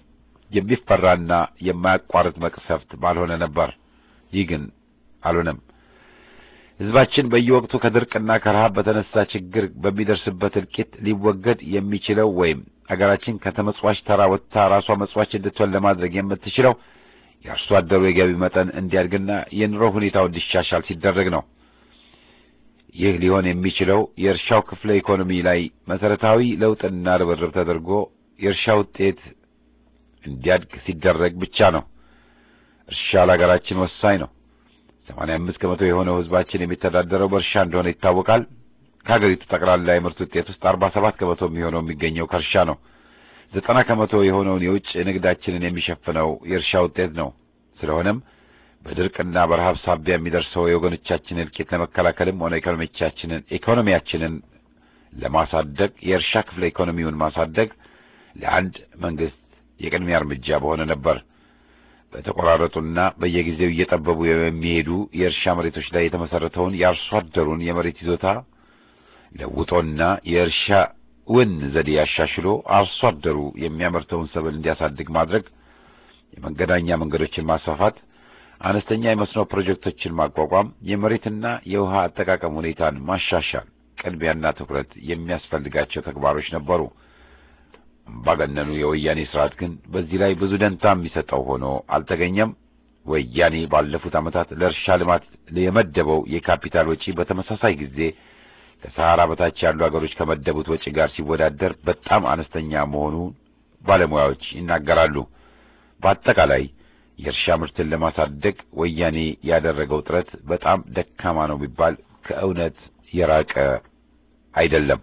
Speaker 1: የሚፈራና የማያቋርጥ መቅሰፍት ባልሆነ ነበር። ይህ ግን አልሆነም። ሕዝባችን በየወቅቱ ከድርቅና ከረሃብ በተነሳ ችግር በሚደርስበት እልቂት ሊወገድ የሚችለው ወይም አገራችን ከተመጽዋች ተራ ወጥታ ራሷ መጽዋች እንድትሆን ለማድረግ የምትችለው የአርሶ አደሩ የገቢ መጠን እንዲያድግና የኑሮ ሁኔታው እንዲሻሻል ሲደረግ ነው። ይህ ሊሆን የሚችለው የእርሻው ክፍለ ኢኮኖሚ ላይ መሰረታዊ ለውጥና ርብርብ ተደርጎ የእርሻ ውጤት እንዲያድግ ሲደረግ ብቻ ነው። እርሻ ለሀገራችን ወሳኝ ነው። 85 ከመቶ የሆነው ህዝባችን የሚተዳደረው በእርሻ እንደሆነ ይታወቃል። ከሀገሪቱ ጠቅላላ የምርት ውጤት ውስጥ 47 ከመቶ የሚሆነው የሚገኘው ከእርሻ ነው። 90 ከመቶ የሆነውን የውጭ ንግዳችንን የሚሸፍነው የእርሻ ውጤት ነው። ስለሆነም በድርቅና በረሃብ ሳቢያ የሚደርሰው የወገኖቻችንን እልቂት ለመከላከልም ሆነ ኢኮኖሚያችንን ለማሳደግ የእርሻ ክፍለ ኢኮኖሚውን ማሳደግ ለአንድ መንግስት የቅድሚያ እርምጃ በሆነ ነበር። በተቆራረጡና በየጊዜው እየጠበቡ የሚሄዱ የእርሻ መሬቶች ላይ የተመሰረተውን የአርሶ አደሩን የመሬት ይዞታ ለውጦና የእርሻውን ዘዴ አሻሽሎ አርሶ አደሩ የሚያመርተውን ሰብል እንዲያሳድግ ማድረግ፣ የመገናኛ መንገዶችን ማስፋፋት፣ አነስተኛ የመስኖ ፕሮጀክቶችን ማቋቋም፣ የመሬትና የውሃ አጠቃቀም ሁኔታን ማሻሻል ቅድሚያና ትኩረት የሚያስፈልጋቸው ተግባሮች ነበሩ። አምባገነኑ የወያኔ ስርዓት ግን በዚህ ላይ ብዙ ደንታ የሚሰጠው ሆኖ አልተገኘም። ወያኔ ባለፉት ዓመታት ለእርሻ ልማት የመደበው የካፒታል ወጪ በተመሳሳይ ጊዜ ከሰሃራ በታች ያሉ አገሮች ከመደቡት ወጪ ጋር ሲወዳደር በጣም አነስተኛ መሆኑን ባለሙያዎች ይናገራሉ። በአጠቃላይ የእርሻ ምርትን ለማሳደግ ወያኔ ያደረገው ጥረት በጣም ደካማ ነው ቢባል ከእውነት የራቀ አይደለም።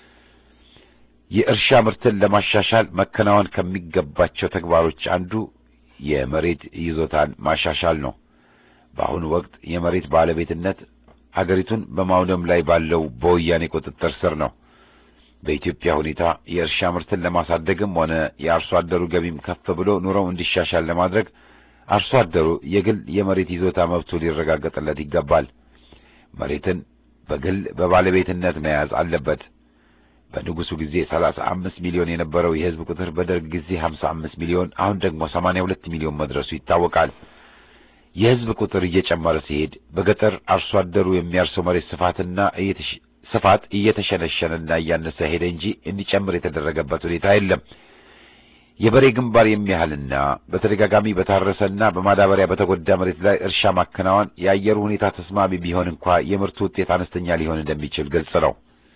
Speaker 1: የእርሻ ምርትን ለማሻሻል መከናወን ከሚገባቸው ተግባሮች አንዱ የመሬት ይዞታን ማሻሻል ነው። በአሁኑ ወቅት የመሬት ባለቤትነት አገሪቱን በማውደም ላይ ባለው በወያኔ ቁጥጥር ስር ነው። በኢትዮጵያ ሁኔታ የእርሻ ምርትን ለማሳደግም ሆነ የአርሶ አደሩ ገቢም ከፍ ብሎ ኑሮው እንዲሻሻል ለማድረግ አርሶ አደሩ የግል የመሬት ይዞታ መብቱ ሊረጋገጥለት ይገባል። መሬትን በግል በባለቤትነት መያዝ አለበት። በንጉሱ ጊዜ 35 ሚሊዮን የነበረው የህዝብ ቁጥር በደርግ ጊዜ 55 ሚሊዮን፣ አሁን ደግሞ 82 ሚሊዮን መድረሱ ይታወቃል። የህዝብ ቁጥር እየጨመረ ሲሄድ በገጠር አርሶ አደሩ የሚያርሰው መሬት ስፋት እየተሸነሸነና እያነሰ ሄደ እንጂ እንዲጨምር የተደረገበት ሁኔታ የለም። የበሬ ግንባር የሚያህልና በተደጋጋሚ በታረሰና በማዳበሪያ በተጎዳ መሬት ላይ እርሻ ማከናወን የአየሩ ሁኔታ ተስማሚ ቢሆን እንኳ የምርቱ ውጤት አነስተኛ ሊሆን እንደሚችል ግልጽ ነው።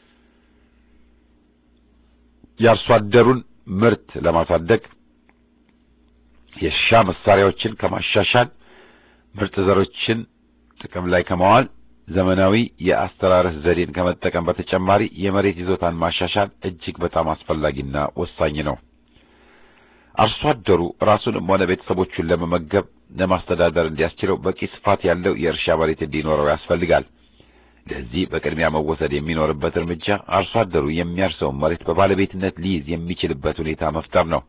Speaker 1: የአርሶ አደሩን ምርት ለማሳደግ የእርሻ መሳሪያዎችን ከማሻሻል፣ ምርጥ ዘሮችን ጥቅም ላይ ከማዋል፣ ዘመናዊ የአስተራረስ ዘዴን ከመጠቀም በተጨማሪ የመሬት ይዞታን ማሻሻል እጅግ በጣም አስፈላጊና ወሳኝ ነው። አርሶ አደሩ ራሱንም ሆነ ቤተሰቦቹን ለመመገብ ለማስተዳደር እንዲያስችለው በቂ ስፋት ያለው የእርሻ መሬት እንዲኖረው ያስፈልጋል። ለዚህ በቅድሚያ መወሰድ የሚኖርበት እርምጃ አርሶ አደሩ የሚያርሰውን መሬት በባለቤትነት ሊይዝ የሚችልበት ሁኔታ መፍጠር ነው።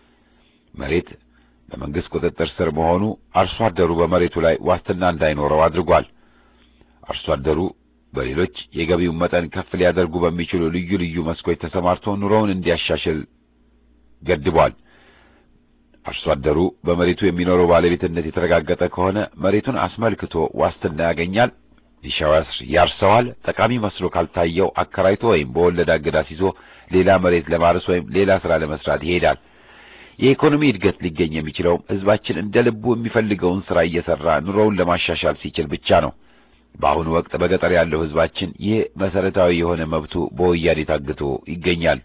Speaker 1: መሬት በመንግስት ቁጥጥር ስር መሆኑ አርሶ አደሩ በመሬቱ ላይ ዋስትና እንዳይኖረው አድርጓል። አርሶ አደሩ በሌሎች የገቢው መጠን ከፍ ሊያደርጉ በሚችሉ ልዩ ልዩ መስኮች ተሰማርቶ ኑሮውን እንዲያሻሽል ገድቧል። አርሶ አደሩ በመሬቱ የሚኖረው ባለቤትነት የተረጋገጠ ከሆነ መሬቱን አስመልክቶ ዋስትና ያገኛል። ሊሻዋስ ያርሰዋል። ጠቃሚ መስሎ ካልታየው አከራይቶ ወይም በወለድ አገዳ ይዞ ሌላ መሬት ለማረስ ወይም ሌላ ስራ ለመስራት ይሄዳል። የኢኮኖሚ እድገት ሊገኝ የሚችለው ህዝባችን እንደ ልቡ የሚፈልገውን ስራ እየሰራ ኑሮውን ለማሻሻል ሲችል ብቻ ነው። በአሁኑ ወቅት በገጠር ያለው ህዝባችን ይህ መሰረታዊ የሆነ መብቱ በወያኔ ታግቶ ይገኛል።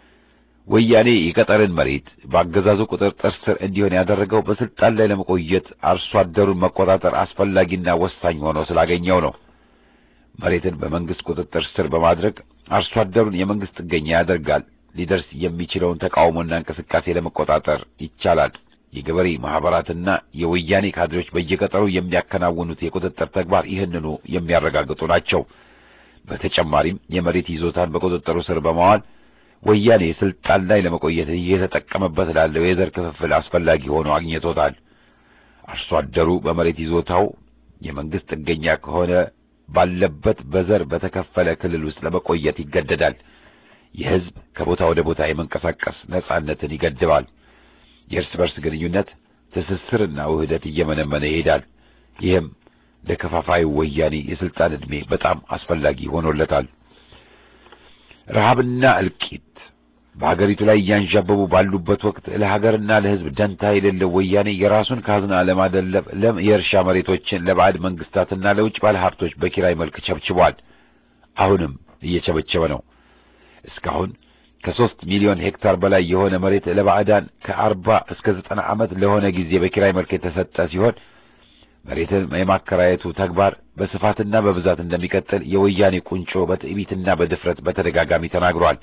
Speaker 1: ወያኔ የገጠርን መሬት በአገዛዙ ቁጥጥር ስር እንዲሆን ያደረገው በስልጣን ላይ ለመቆየት አርሶ አደሩን መቆጣጠር አስፈላጊና ወሳኝ ሆኖ ስላገኘው ነው። መሬትን በመንግስት ቁጥጥር ስር በማድረግ አርሶ አደሩን የመንግስት ጥገኛ ያደርጋል። ሊደርስ የሚችለውን ተቃውሞና እንቅስቃሴ ለመቆጣጠር ይቻላል። የገበሬ ማህበራትና የወያኔ ካድሬዎች በየገጠሩ የሚያከናውኑት የቁጥጥር ተግባር ይህንኑ የሚያረጋግጡ ናቸው። በተጨማሪም የመሬት ይዞታን በቁጥጥሩ ስር በማዋል ወያኔ ስልጣን ላይ ለመቆየት እየተጠቀመበት ላለው የዘር ክፍፍል አስፈላጊ ሆኖ አግኝቶታል። አርሶ አደሩ በመሬት ይዞታው የመንግስት ጥገኛ ከሆነ ባለበት በዘር በተከፈለ ክልል ውስጥ ለመቆየት ይገደዳል። የህዝብ ከቦታ ወደ ቦታ የመንቀሳቀስ ነጻነትን ይገድባል። የእርስ በርስ ግንኙነት ትስስርና ውህደት እየመነመነ ይሄዳል። ይህም ለከፋፋዩ ወያኔ የስልጣን ዕድሜ በጣም አስፈላጊ ሆኖለታል። ረሃብና እልቂት በሀገሪቱ ላይ እያንዣበቡ ባሉበት ወቅት ለሀገርና ለሕዝብ ደንታ የሌለው ወያኔ የራሱን ካዝና ለማደለብ ለም የእርሻ መሬቶችን ለባዕድ መንግስታትና ለውጭ ባለሀብቶች በኪራይ መልክ ቸብችቧል። አሁንም እየቸበቸበ ነው። እስካሁን ከ3 ሚሊዮን ሄክታር በላይ የሆነ መሬት ለባዕዳን ከ40 እስከ 90 ዓመት ለሆነ ጊዜ በኪራይ መልክ የተሰጠ ሲሆን መሬትን የማከራየቱ ተግባር በስፋትና በብዛት እንደሚቀጥል የወያኔ ቁንጮ በትዕቢትና በድፍረት በተደጋጋሚ ተናግሯል።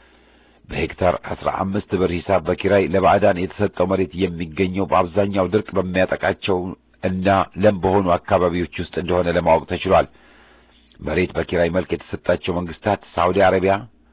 Speaker 1: በሄክታር 15 ብር ሂሳብ በኪራይ ለባዕዳን የተሰጠው መሬት የሚገኘው በአብዛኛው ድርቅ በሚያጠቃቸው እና ለም በሆኑ አካባቢዎች ውስጥ እንደሆነ ለማወቅ ተችሏል። መሬት በኪራይ መልክ የተሰጣቸው መንግስታት ሳዑዲ አረቢያ፣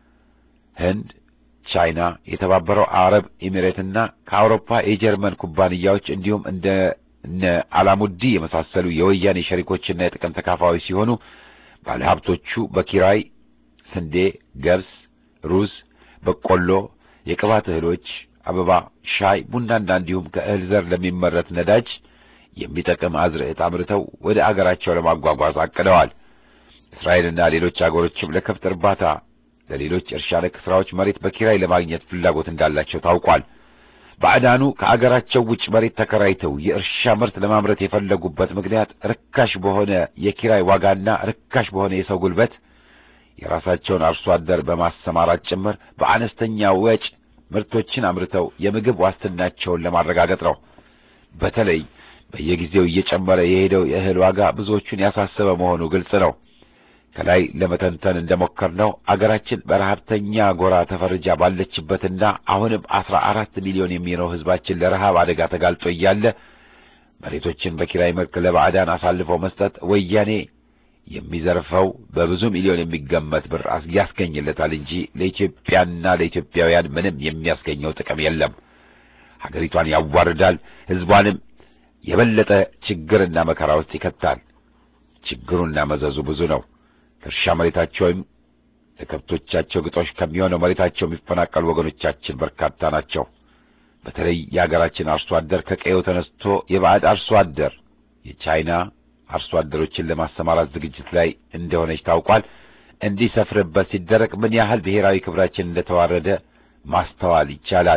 Speaker 1: ህንድ፣ ቻይና፣ የተባበረው አረብ ኤሚሬትና ከአውሮፓ የጀርመን ኩባንያዎች እንዲሁም እነ አላሙዲ የመሳሰሉ የወያኔ ሸሪኮችና የጥቅም ተካፋዮች ሲሆኑ ባለሀብቶቹ በኪራይ ስንዴ፣ ገብስ፣ ሩዝ፣ በቆሎ፣ የቅባት እህሎች፣ አበባ፣ ሻይ፣ ቡናና እንዲሁም ከእህል ዘር ለሚመረት ነዳጅ የሚጠቅም አዝርዕት አምርተው ወደ አገራቸው ለማጓጓዝ አቅደዋል። እስራኤልና ሌሎች አገሮችም ለከብት እርባታ፣ ለሌሎች እርሻ ነክ ስራዎች መሬት በኪራይ ለማግኘት ፍላጎት እንዳላቸው ታውቋል። ባዕዳኑ ከአገራቸው ውጭ መሬት ተከራይተው የእርሻ ምርት ለማምረት የፈለጉበት ምክንያት ርካሽ በሆነ የኪራይ ዋጋና ርካሽ በሆነ የሰው ጉልበት የራሳቸውን አርሶ አደር በማሰማራት ጭምር በአነስተኛ ወጪ ምርቶችን አምርተው የምግብ ዋስትናቸውን ለማረጋገጥ ነው። በተለይ በየጊዜው እየጨመረ የሄደው የእህል ዋጋ ብዙዎቹን ያሳሰበ መሆኑ ግልጽ ነው። ከላይ ለመተንተን እንደሞከርነው አገራችን በረሃብተኛ ጎራ ተፈርጃ ባለችበትና አሁንም 14 ሚሊዮን የሚሆነው ህዝባችን ለረሃብ አደጋ ተጋልጦ እያለ መሬቶችን በኪራይ መልክ ለባዕዳን አሳልፈው መስጠት ወያኔ የሚዘርፈው በብዙ ሚሊዮን የሚገመት ብር ያስገኝለታል እንጂ ለኢትዮጵያና ለኢትዮጵያውያን ምንም የሚያስገኘው ጥቅም የለም። ሀገሪቷን ያዋርዳል፣ ህዝቧንም የበለጠ ችግርና መከራ ውስጥ ይከታል። ችግሩና መዘዙ ብዙ ነው። ከእርሻ መሬታቸውም ለከብቶቻቸው ግጦሽ ከሚሆነው መሬታቸው የሚፈናቀሉ ወገኖቻችን በርካታ ናቸው። በተለይ የሀገራችን አርሶ አደር ከቀየው ተነስቶ የባዕድ አርሶ አደር የቻይና አርሶ አደሮችን ለማሰማራት ዝግጅት ላይ እንደሆነች ታውቋል። እንዲሰፍርበት ሲደረግ ምን ያህል ብሔራዊ ክብራችን እንደተዋረደ ማስተዋል ይቻላል።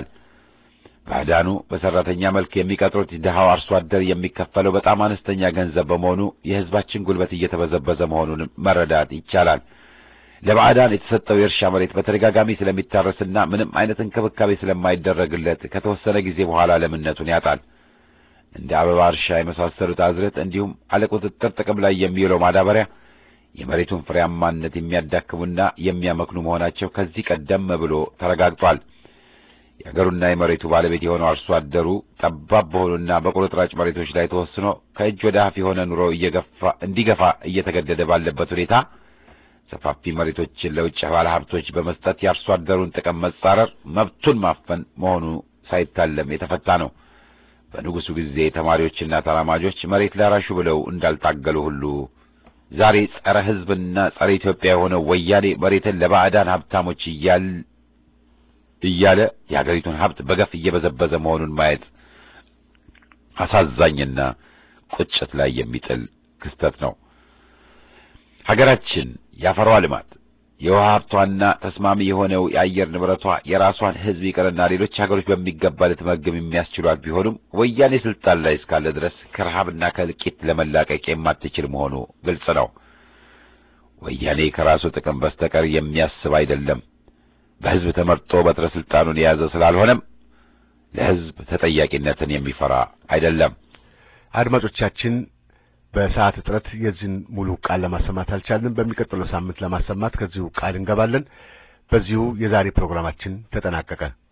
Speaker 1: ባዕዳኑ በሰራተኛ መልክ የሚቀጥሩት ድሃው አርሶ አደር የሚከፈለው በጣም አነስተኛ ገንዘብ በመሆኑ የህዝባችን ጉልበት እየተበዘበዘ መሆኑን መረዳት ይቻላል። ለባዕዳን የተሰጠው የእርሻ መሬት በተደጋጋሚ ስለሚታረስና ምንም አይነት እንክብካቤ ስለማይደረግለት ከተወሰነ ጊዜ በኋላ ለምነቱን ያጣል። እንደ አበባ እርሻ የመሳሰሉት አዝርዕት እንዲሁም አለቁጥጥር ጥቅም ላይ የሚውለው ማዳበሪያ የመሬቱን ፍሬያማነት የሚያዳክሙና የሚያመክኑ መሆናቸው ከዚህ ቀደም ብሎ ተረጋግጧል። የአገሩና የመሬቱ ባለቤት የሆነው አርሶ አደሩ ጠባብ በሆኑና በቁርጥራጭ መሬቶች ላይ ተወስኖ ከእጅ ወደ አፍ የሆነ ኑሮ እንዲገፋ እየተገደደ ባለበት ሁኔታ ሰፋፊ መሬቶችን ለውጭ ባለሀብቶች በመስጠት የአርሶ አደሩን ጥቅም መጻረር፣ መብቱን ማፈን መሆኑ ሳይታለም የተፈታ ነው። በንጉሱ ጊዜ ተማሪዎችና ተራማጆች መሬት ላራሹ ብለው እንዳልታገሉ ሁሉ ዛሬ ጸረ ሕዝብና ጸረ ኢትዮጵያ የሆነው ወያኔ መሬትን ለባዕዳን ሀብታሞች እያለ የሀገሪቱን ሀብት በገፍ እየበዘበዘ መሆኑን ማየት አሳዛኝና ቁጭት ላይ የሚጥል ክስተት ነው። ሀገራችን ያፈሯ ልማት የውሃ ሀብቷና ተስማሚ የሆነው የአየር ንብረቷ የራሷን ሕዝብ ይቅርና ሌሎች ሀገሮች በሚገባ ልትመግብ የሚያስችሏት ቢሆንም ወያኔ ስልጣን ላይ እስካለ ድረስ ከረሃብና ከእልቂት ለመላቀቅ የማትችል መሆኑ ግልጽ ነው። ወያኔ ከራሱ ጥቅም በስተቀር የሚያስብ አይደለም። በሕዝብ ተመርጦ በትረ ስልጣኑን የያዘ ስላልሆነም ለሕዝብ ተጠያቂነትን የሚፈራ አይደለም።
Speaker 2: አድማጮቻችን በሰዓት እጥረት የዚህን ሙሉ ቃል ለማሰማት አልቻልንም። በሚቀጥለው ሳምንት ለማሰማት ከዚሁ ቃል እንገባለን። በዚሁ የዛሬ ፕሮግራማችን ተጠናቀቀ።